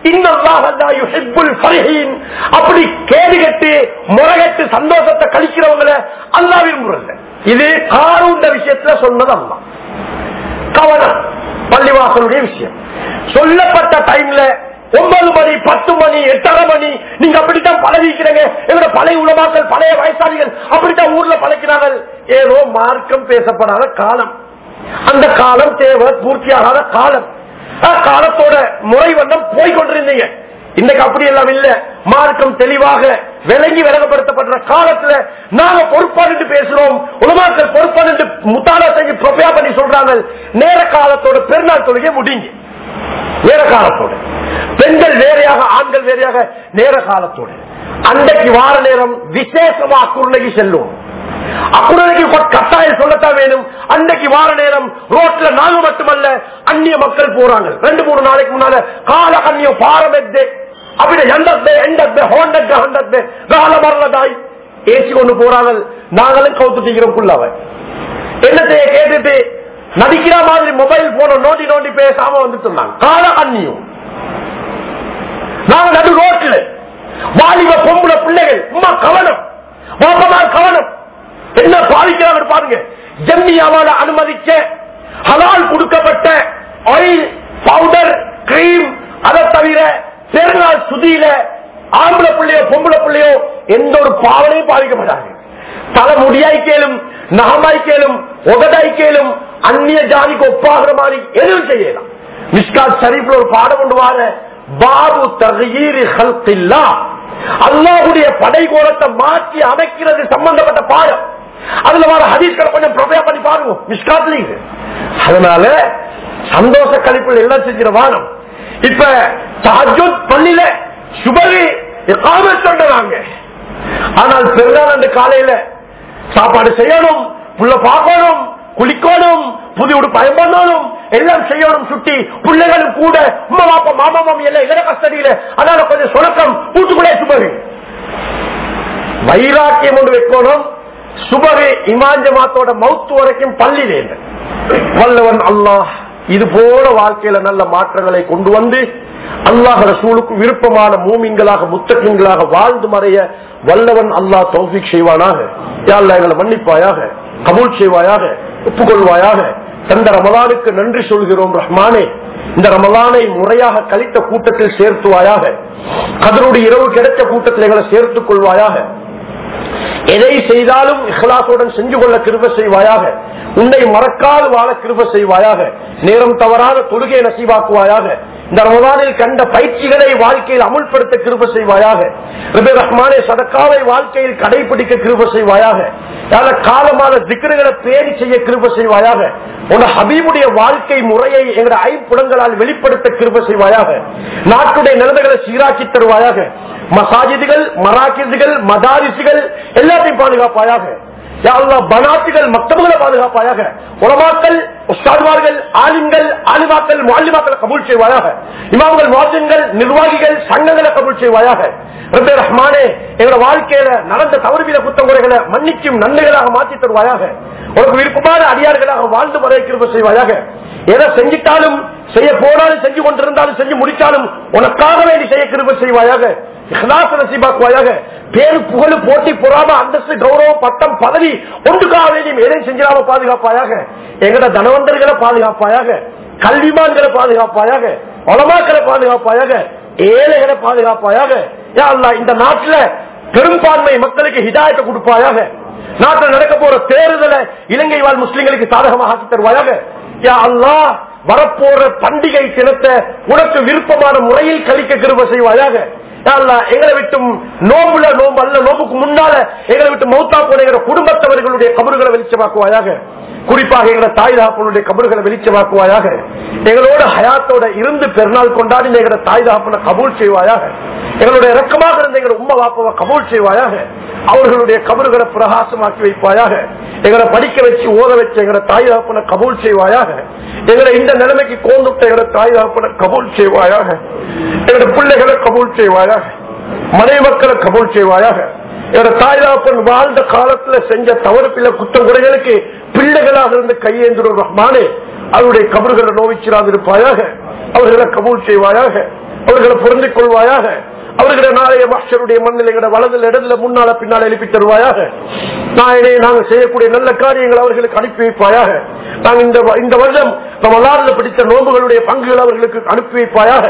அப்படி கேடு கட்டு முறைகட்டு சந்தோஷத்தை கழிக்கிறவங்களை அல்லாஹ் விரும்புறது. இது காரூண்ட விஷயத்துல சொன்னது அல்லா. கவனம், பள்ளிவாசலுடைய விஷயம் சொல்லப்பட்ட டைம்ல 9 மணி 10 மணி 8:30 மணி நீங்க அப்படித்தான் பழகிக்கிறீங்க. எங்களோட பழைய உலமாக்கள் பழைய வயசாளிகள் அப்படித்தான் ஊர்ல பழக்கிறாங்க. ஏதோ மார்க்கம் பேசப்படாத காலம், அந்த காலம் தேவை பூர்த்தியாகாத காலம். காலத்தோட முறை வண்ணம் போய்கொண்டிருந்தீங்க. இன்னைக்கு அப்படி எல்லாம் இல்ல. மார்க்கம் தெளிவாக விளங்கி விளங்கப்படுத்தப்பட்ட காலத்துல நாங்க பொறுப்பாட்டு பேசுறோம். உலமாக்கள் பொறுப்பாட்டு முத்தாலா செஞ்சு ப்ரொபையா பண்ணி சொல்றாங்க. நேர காலத்தோட பெருநாள் தொழுகை முடிஞ்சு, நேர காலத்தோட பெண்கள் வேறையாக ஆண்கள் வேறையாக நேர காலத்தோட அன்றைக்கு வார நேரம் விசேஷமா குருணைக்கு செல்லும். அக்குறைக்கு கட்டாயம் சொல்லத்தான் வேணும். அன்னைக்கு வார நேரம் ரோட்ல நாங்க மட்டுமல்ல அந்நிய மக்கள் போறாங்க. 2-3 நாளைக்கு முன்னால கால அந்நிய பாரமெத்தே அப்படி ஏசி கொண்டு போறாங்க. நாங்களும் கவுத்துட்டீங்கிறோம் புள்ளவ என்னத்தைய கேட்டுட்டு நடிக்கிற மாதிரி மொபைல் போன நோண்டி நோண்டி பேசாம வந்துட்டு இருந்தாங்க. கால அந்நியம் நாங்க நடு ரோட்ல வாலிப பொம்புல பிள்ளைகள் உமா கவனம் வாப்பமார் கவனம் என்ன பாதிக்கிறாங்க பாருங்க. ஜம்மியாவால அனுமதிக்க ஹலால் கொடுக்கப்பட்ட ஆயில் பவுடர் கிரீம் அதை தவிர பெருநாள் சுதியில ஆம்பளை பிள்ளையோ பொம்பளை பிள்ளையோ எந்த ஒரு பாவனையும் பாதிக்கப்படாது. தலை முடியாய்க்கேலும் நகமாய்க்கேலும் ஒகதாய்க்கேலும் அந்நிய ஜாதிக்கு ஒப்பாகிற மாதிரி எதுவும் செய்யலாம். மிஸ்காத் ஷரீஃப்ல ஒரு பாடம் கொண்டு வார பாபு தகீரி ஹல்கில்லா அல்லாஹ்வுடைய படைகோலத்தை மாற்றி அமைக்கிறது சம்பந்தப்பட்ட பாடம். அதுல வர ஹதீஸ்களை கொஞ்சம் ப்ரிப்பேர் பண்ணி பாருங்க மிஸ்காத்லீங்க. அதனால சந்தோஷ கழிப்பில் எல்லாம் செஞ்சிட வானம். இப்ப தஹஜ்ஜுத் பள்ளியில சுபஹி இகாமத் சொல்றாங்க. ஆனால் பெருநாள் காலையில சாப்பாடு செய்யணும், புள்ள பார்க்கணும், குளிக்கணும், புதிய உடுப்பு பயன்படணும், எல்லாம் செய்யணும். சுட்டி பிள்ளைகளும் கூட உமா பாப்பா மாமா மாமி எல்லாம் எங்க கஸ்டடியில. அதனால கொஞ்சம் சுணக்கம் வீட்டுக்குள்ளே சுபஹி வைராக்கியம் ஒன்று வைக்கணும். சுபஹி இமாம் ஜமாத்தோட மௌத்து வரைக்கும் பள்ளியிலே வல்லவன் அல்லாஹ் இது போல வாழ்க்கையில நல்ல மாற்றங்களை கொண்டு வந்து அல்லாஹ் ரசூலுக்கு விருப்பமான மூமின்களாக முத்தகீன்களாக வாழ்ந்து மறைய வல்லவன் அல்லாஹ் தௌஃபீக் செய்வானாக. யா அல்லாஹ் எங்களை மன்னிப்பாயாக, கபூல் செய்வாயாக, ஒப்புக்கொள்வாயாக. தந்த ரமலானுக்கு நன்றி சொல்கிறோம் ரஹ்மானே. இந்த ரமலானை முறையாக கழித்த கூட்டத்தில் சேர்த்துவாயாக. கதருடைய இரவு கிடைத்த கூட்டத்தில் எங்களை சேர்த்துக் கொள்வாயாக. எதை செய்தாலும் இஹ்லாசுடன் செஞ்சு கொள்ள கிருபை செய்வாயாக. உன்னை மறக்காது வாழ கிருபை செய்வாயாக. நேரம் தவறாத தொழுகை நசீவாக்குவாயாக. இந்த ரமலானில் கண்ட பயிற்சிகளை வாழ்க்கையில் அமுல்படுத்த கிருபை செய்வாயாக. ரப்பே ரஹ்மானே சதக்காவை வாழ்க்கையில் கடைபிடிக்க கிருபை செய்வாயாக. காலமான திக்ருகளை பேணி செய்ய கிருபை செய்வாயாக. உன் ஹபீபுடைய வாழ்க்கை முறையை எங்களுடைய ஐம்புலங்களால் வெளிப்படுத்த கிருபை செய்வாயாக. நாட்டுடைய நிலைமைகளை சீராக்கி தருவாயாக. மசாஜிதுகள், மராக்கிசுகள், மதாரிசுகள் எல்லாத்தையும் பாதுகாப்பாயாக. பனாத்துகள் மக்தபுகளை பாதுகாப்பாயாக. உலமாக்கள், உஸ்தாதுமார்கள், ஆலிம்கள், ஆலிமாக்கள், முஅல்லிமாக்களை கபூல் செய்வாயாக. இமாம்கள், முஅத்தின்கள், நிர்வாகிகள், சங்கங்களை கபூல் செய்வாயாக. ரப்பே ரஹ்மானே எங்களோட வாழ்க்கையில நடந்த தவறுவித குற்றங்குறைகளை மன்னிக்கும் நன்மைகளாக மாற்றி தருவாயாக. உனக்கு விருப்பமான அடியார்களாக வாழ்ந்து வர கிருபை செய்வாயாக. எதை செஞ்சிட்டாலும் செய்ய போனாலும் செஞ்சு கொண்டிருந்தாலும் செஞ்சு முடிச்சாலும் உனக்காக வேண்டி செய்ய கிருபை செய்வாயாக. இஹ்லாஸ் நசீபாக்குவாயாக. பேரு புகழ் போட்டி பொறாம அந்தஸ்து கௌரவம் பட்டம் பதவி ஒன்றுக்காக வேண்டி எதையும் செஞ்சிடாம பாதுகாப்பாயாக. எங்கட தனவந்தர்களை பாதுகாப்பாயாக, கல்விமான்களை பாதுகாப்பாயாக, உலமாக்களை பாதுகாப்பாயாக, ஏழைகளை பாதுகாப்பாயாக. யா அல்லாஹ் இந்த நாட்டில் பெரும்பான்மை மக்களுக்கு ஹிதாயத்தை கொடுப்பாயாக. நாட்டில் நடக்க போற தேர்தலை இலங்கை வாழ் முஸ்லிம்களுக்கு சாதகமாக ஆக்கி தருவாயாக. யா அல்லாஹ் வரப்போற பண்டிகை தினத்தை உனக்கு விருப்பமான முறையில் கழிக்க கிருபை செய்வாயாக. எங்களை விட்டும் நோம்புல நோம்பு அல்ல நோம்புக்கு முன்னால எங்களை விட்டு மௌத்தா போன குடும்பத்தவர்களுடைய கபறுகளை வெளிச்சமாக்குவாயாக. குறிப்பாக எங்களை தாய் தாப்பனுடைய கபறுகளை வெளிச்சமாக்குவாயாக. எங்களோட ஹயாத்தோட இருந்து பெருநாள் கொண்டாடி எங்களோட தாய் தாப்பனை கபூல் செய்வாயாக. எங்களுடைய இறக்கமாக இருந்த எங்களோட உம்மா வாப்பவை கபூல் செய்வாயாக. அவர்களுடைய கபறுகளை பிரகாசமாக்கி வைப்பாயாக. எங்களை படிக்க வச்சு ஓத வச்சு எங்களோட தாய் தாப்பனை கபூல் செய்வாயாக. எங்களை இந்த நிலைமைக்கு கோந்துட்ட எங்களோட தாய் தாப்பனை கபூல் செய்வாயாக. எங்களோட பிள்ளைகளை கபூல் செய்வாயாக. மனை மக்களை கபூல் செய்வாயாக. என்னோட தாய் தாப்பன் வாழ்ந்த காலத்துல செஞ்ச தவறு பிள்ளை குற்றம் குறைகளுக்கு பிள்ளைகளாக இருந்து கையேந்திரும் ரஹ்மானே அவருடைய கபறுகளை நோவிச்சிராது இருப்பாயாக. அவர்களை கபூல் செய்வாயாக. அவர்களை பொருந்திக் கொள்வாயாக. அவர்களை நாளைய மஹ்ஷருடைய மண்ணில் எங்களோட வலதுல இடத்துல முன்னால பின்னால எழுப்பி தருவாயாக. நாங்கள் செய்யக்கூடிய நல்ல காரியங்களை அவர்களுக்கு அனுப்பி வைப்பாயாக. நாங்கள் இந்த வருடம் நம்ம எல்லாரில் பிடித்த நோன்புகளுடைய பங்குகள் அவர்களுக்கு அனுப்பி வைப்பாயாக.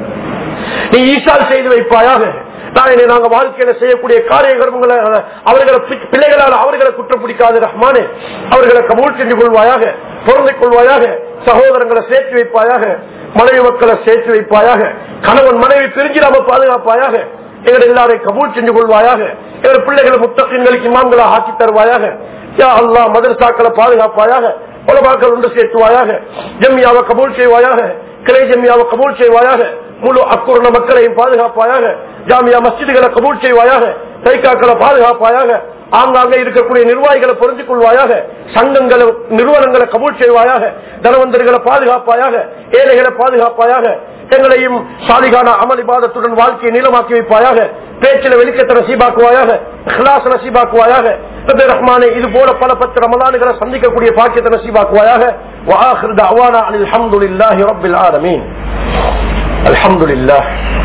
நீ ஈசால் செய்து வைப்பாயாக. நாங்கள் வாழ்க்கையில செய்யக்கூடிய காரிய கர்மங்களை அவர்களை பிள்ளைகளால் அவர்களை குற்றம் பிடிக்காது ரஹ்மானே அவர்களை கபூல் செஞ்சு கொள்வாயாக. பொருந்திக் கொள்வாயாக. சகோதரங்களை சேர்த்து வைப்பாயாக. மனைவி மக்களை சேர்த்து வைப்பாயாக. கணவன் மனைவி பிரிஞ்சிடாம பாதுகாப்பாயாக. எங்களை எல்லாரையும் கபூல் செஞ்சு கொள்வாயாக. எங்கள் பிள்ளைகளை முத்தகீன்களுக்கு இமாம்களை ஆக்கி தருவாயாக. யா அல்லாஹ் மதரசாக்களை பாதுகாப்பாயாக. உலமாக்கள் ஒன்று சேர்த்துவாயாக. ஜம்மியாவை கபூல் செய்வாயாக. கிளை ஜம்மியாவை கபூல் செய்வாயாக. முழு அக்குரண மக்களையும் பாதுகாப்பாயாக. ஜாமியா மஸ்ஜிதுகளை கபூல் செய்வாயாக. தைக்காக்களை பாதுகாப்பாயாக. ஆங்காங்க இருக்கக்கூடிய நிர்வாகிகளை பொருந்திக் கொள்வாயாக, சங்கங்களை நிறுவனங்களை கபூல் செய்வாயாக, தனவந்தர்களை பாதுகாப்பாயாக, ஏழைகளை பாதுகாப்பாயாக, எங்களையும் சாலிகான அமல் இபாதத்துடன் வாழ்க்கையை நீளமாக்கி வைப்பாயாக, பேச்சில வெளிக்கத்தை நசீபாக்குவாயாக, இஹ்லாஸ் நசீபாக்குவாயாக. ரப்பே ரஹ்மானே, இது போல பல 10 ரமலான்களை சந்திக்கக்கூடிய பாக்கியத்தை நசீபாக்குவாயாக. வ ஆகிரு தஅவானா அனில் ஹம்துலில்லாஹி ரப்பில் ஆலமீன். அல்ஹம்துலில்லாஹ்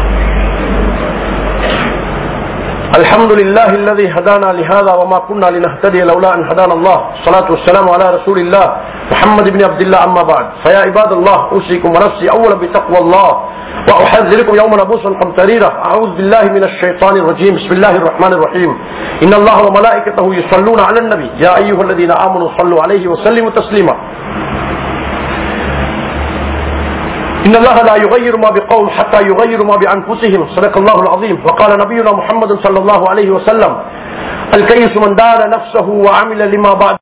الحمد لله الذي هدانا لهذا وما كنا لنهتدي لولا ان هدانا الله. الصلاه والسلام على رسول الله محمد بن عبد الله. اما بعد، فيا عباد الله، اوصيكم ونفسي اولا بتقوى الله واحذركم يوما عبوسا قمطريرا. اعوذ بالله من الشيطان الرجيم. بسم الله الرحمن الرحيم. ان الله وملائكته يصلون على النبي يا ايها الذين امنوا صلوا عليه وسلموا تسليما. إن الله لا يغير ما بقوم حتى يغيروا ما بأنفسهم. صدق الله العظيم. وقال نبينا محمد صلى الله عليه وسلم: الكيس من دان نفسه وعمل لما بعد